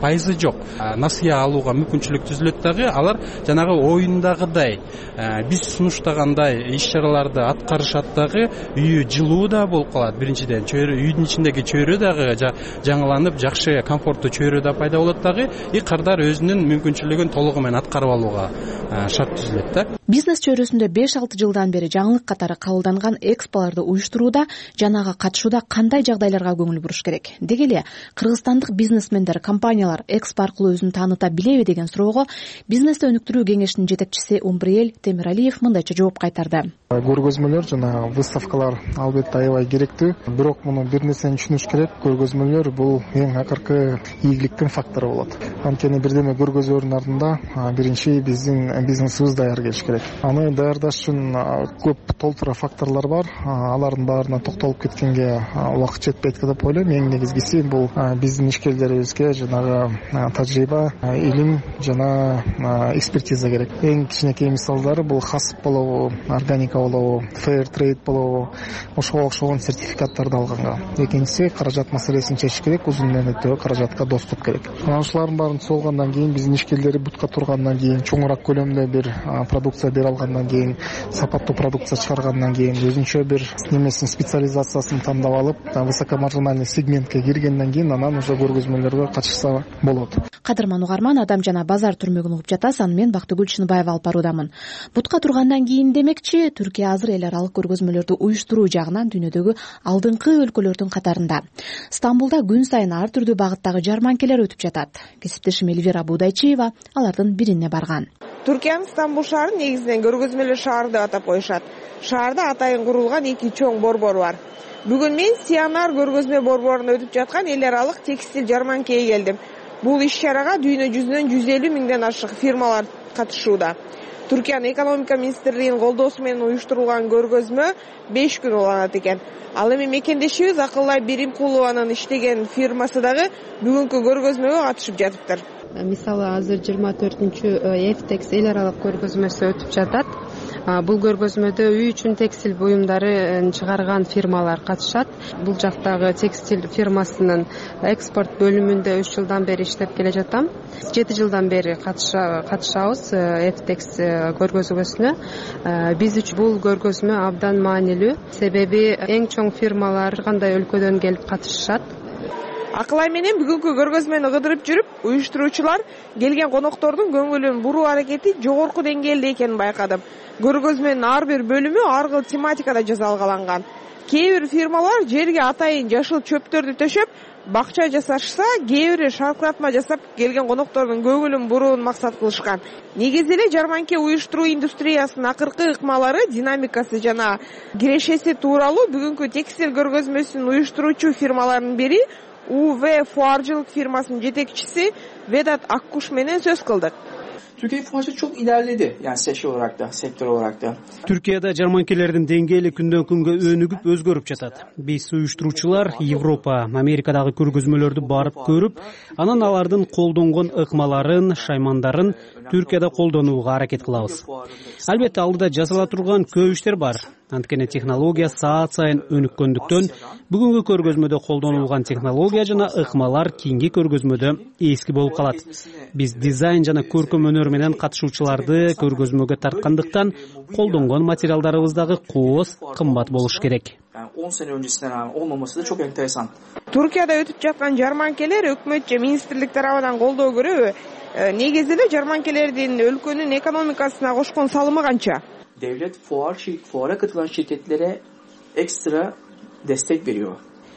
пайызы жок. Насыя алууга мүмкүнчүлүк түзүлөт дагы, алар жанагы оюндагыдай биз сунуштагандай иш чараларды аткарышат дагы, үйү жылуу да болуп калат. Биринчиден, чөйрө үйдүн ичиндеги чөйрө дагы жаңыланып, жакшы комфорттуу чөйрө да пайда болот дагы, и кардар өзүнүн мүмкүнчүлүгүн толугу менен аткарып алууга шарт түзүлөт да. Бизнес чөйрөсүндө беш алты жылдан бери жаңылык катары кабылданган эксполорду уюштурууда, жанага катышууда кандай жагдайларга көңүл буруш керек? Деги эле кыргызстандык бизнесмендер, компаниялар экспо аркылуу өзүн тааныта билеби деген суроого бизнести өнүктүрүү кеңешинин жетекчиси Умбриэль Темиралиев мындайча жооп кайтарды. Көргөзмөлөр жана выставкалар албетте аябай керектүү, бирок муну бир нерсени түшүнүш керек. Көргөзмөлөр бул эң акыркы ийгиликтин фактору болот. Анткени бирдеме көргөзөөрдүн артында биринчи биздин бизнесибиз даяр келиш керек. Аны даярдаш үчүн көп толтура факторлор бар. Алардын баарына токтолуп кеткенге убакыт жетпейт деп ойлойм. Эң негизгиси бул биздин ишкерлерибизге жанагы тажрыйба, илим жана экспертиза керек. Эң кичинекей мисалдары бул хасп болобу, органика болобу, fair trade болобу, ошого окшогон сертификаттарды алганга. Экинчиси каражат маселесин чечиш керек, узун мөөнөттөгү каражатка доступ керек. Анан ушулардын баарын болгондон кийин биздин ишкерлери бутка тургандан кийин, чоңураак көлөмдө бир продукция бере алгандан кийин, сапаттуу продукция чыгаргандан кийин, өзүнчө бир немесин специализациясын тандап алып, высокомаржинальный сегментке киргенден кийин анан уже көргөзмөлөргө катышса болот. Кадырман угарман, Адам жана базар түрмөгүн угуп жатасыз. Аны мен Бактыгүл Чыныбаева алып баруудамын. Бутка тургандан кийин демекчи, Түркия азыр эл аралык көргөзмөлөрдү уюштуруу жагынан дүйнөдөгү алдыңкы өлкөлөрдүн катарында. Стамбулда күн сайын ар түрдүү багыттагы жарманкелер өтүп жатат. Кесиптешим Эльвира Будайчиева алардын бирине барган. Түркиянын Стамбул шаарын негизинен көргөзмөлөр шаары деп атап коюшат. Шаарда атайын курулган эки чоң борбор бар. Бүгүн мен Сианар көргөзмө борборунда өтүп жаткан эл аралык текстиль жарманкеге келдим. Бул иш чарага дүйнө жүзүнөн жүз элүү миңден ашык фирмалар катышууда. Түркиянын экономика министрлигинин колдоосу менен уюштурулган көргөзмө беш күн уланат экен. Ал эми мекендешибиз Акылай Биримкулованын иштеген фирмасы дагы бүгүнкү көргөзмөгө катышып жатыптыр. Мисалы азыр жыйырма төртүнчү эфтекс эл аралык көргөзмөсү өтүп жатат. Бул көргөзмөдө үй үчүн текстиль буюмдарын чыгарган фирмалар катышат. Бул жактагы текстиль фирмасынын экспорт бөлүмүндө үч жылдан бери иштеп келе жатам. жети жылдан бери катышабыз эфтекс көргөзмөсүнө. Биз үчүн бул көргөзмө абдан маанилүү. Себеби эң чоң фирмалар кандай өлкөдөн келип катышышат. Акылай менен бүгүнкү көргөзмөнү кыдырып жүрүп, уюштуруучулар келген коноктордун көңүлүн буруу аракети жогорку деңгээлде экенин байкадым. Көргөзмөнүн ар бир бөлүмү ар кыл тематикада жасалгаланган. Кээ бир фирмалар жерге атайын жашыл чөптөрдү төшөп, бакча жасашса, кээ бири шаркыратма жасап келген коноктордун көңүлүн буруун максат кылышкан. Негизи эле жарманке уюштуруу индустриясынын акыркы ыкмалары, динамикасы жана кирешеси тууралуу бүгүнкү текстиль көргөзмөсүн уюштуруучу фирмалардын бири У В Fuarcılık firmasının жетекчиси Vedat Akkuş менен söz kıldık. Türkiye fuarcılık çok ilerledi. Yani sektör olarak da, sektör olarak da. Türkiye'de жарманкелердин деңгээли күндөн күнгө өнүгүп өзгөрүп жатат. Биз уюштуруучулар Европа, Америкадагы көргөзмөлөрдү барып көрүп, анан алардын колдонгон ыкмаларын, шаймандарын Түркияда колдонууга аракет кылабыз. Албетте алдыда жасала турган көп иштер бар. Анткени технология саат сайын өнүккөндүктөн бүгүнкү көргөзмөдө колдонулган технология жана ыкмалар кийинки көргөзмөдө эски болуп калат. Биз дизайн жана көркөм өнөр менен катышуучуларды көргөзмөгө тарткандыктан колдонгон материалдарыбыз дагы кооз, кымбат болуш керек. on sene öncesinden olmaması da çok enteresan. Türkiye'de ötüp жаткан жарманкелер өкмөт же министрлик тарабынан колдоо көрөбү? Негизи эле жарманкелердин өлкөнүн экономикасына кошкон салымы канча? Devlet fuar fuara katılan şirketlere ekstra destek veriyor.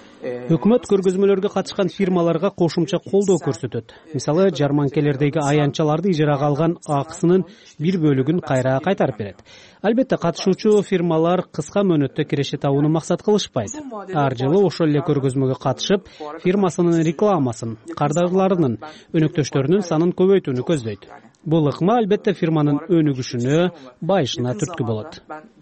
Өкмөт көргөзмөлөргө катышкан фирмаларга кошумча колдоо көрсөтөт. Мисалы, жарманкелердеги аянтчаларды ижарага алган акысынын бир бөлүгүн кайра кайтарып берет. Албетте катышуучу фирмалар кыска мөөнөттө киреше табууну максат кылышпайт. Ар жылы ошол эле көргөзмөгө катышып, фирмасынын рекламасын, кардарларынын, өнөктөштөрүнүн санын көбөйтүүнү көздөйт. Бул ыкма албетте фирманын өнүгүшүнө, байышына түрткү болот.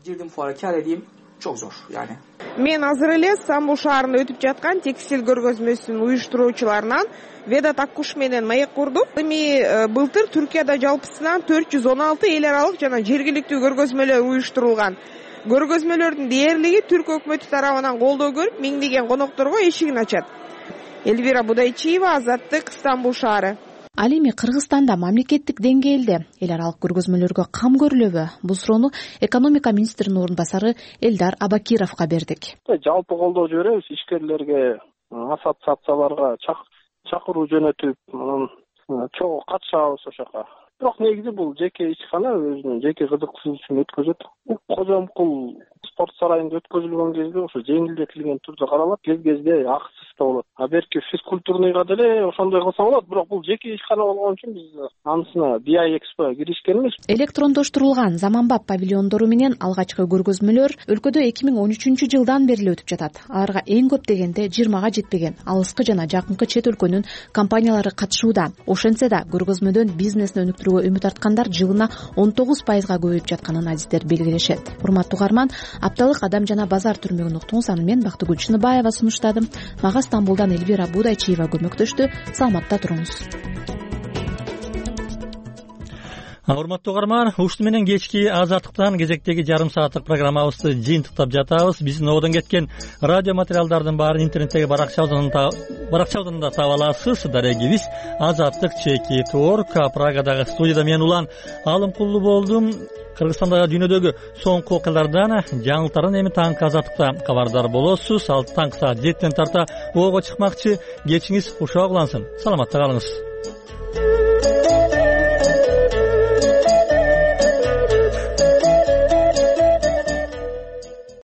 Çok zor yani. Men azыр эле Стамбул шаарында өтүп жаткан текстиль көргөзмөсүнүн уюштуруучуларынан Vedat Akkuş менен маек курдук. Эми былтыр Түркияда жалпысынан төрт жүз он алты эл аралык жана жергиликтүү көргөзмөлөр уюштурулган. Көргөзмөлөрдүн дээрлиги түрк өкмөтү тарабынан колдоо көрүп, миңдеген конокторго эшигин ачат. Эльвира Будайчиева, Азаттык, Стамбул шаары. Ал эми Кыргызстанда мамлекеттик деңгээлде эл аралык көргөзмөлөргө кам көрүлөбү? Бул суроону экономика министринин орун басары Элдар Абакировго бердик. Жалпы колдоо жиберебиз, ишкерлерге, ассоциацияларга чакыруу жөнөтүп, анан чогуу катышабыз ошол жака. Бирок негизи бул жеке ишкана өзүнүн жеке кызыкчылыгы үчүн өткөзөт. Кожомкул спорт сарайында өткөзүлгөн кезде ошо жеңилдетилген түрдө каралат, кез кезде акысыз да болот. А берки физкультурныйга деле ошондой кылса болот, бирок бул жеке ишкана болгон үчүн биз анысына би ай экспо киришкенбиз. Электрондоштурулган заманбап павильондору менен алгачкы көргөзмөлөр өлкөдө эки миң он үчүнчү жылдан бери эле өтүп жатат. Аларга эң көп дегенде жыйырмага жетпеген алыскы жана жакынкы чет өлкөнүн компаниялары катышууда. Ошентсе да көргөзмөдөн бизнесин өнүктүрүүгө үмүт арткандар жылына он тогуз пайызга көбөйүп жатканын адистер белгилешет. Урматтуу угарман, апталык Адам жана базар түрмөгүн уктуңуз. Аны мен Бактыгүл Чыныбаева сунуштадым. Мага Стамбулдан Эльвира Будайчиева көмөктөштү. Саламатта туруңуз. Урматтуу угарман, ушуну менен кечки Азаттыктан кезектеги жарым сааттык программабызды жыйынтыктап жатабыз. Биздин одон кеткен радио материалдардын баарын интернеттеги баракчабыздан да таба аласыз. Дарегибиз Азаттык чеки торг. Прагадагы студияда мен Улан Алымкулуу болдум. Кыргызстандагы дүйнөдөгү соңку окуялардан жаңылыктардан эми таңкы Азаттыкта кабардар болосуз. Ал таңкы саат жетиден тарта ого чыкмакчы. Кечиңиз кушак улансын. Саламатта калыңыз.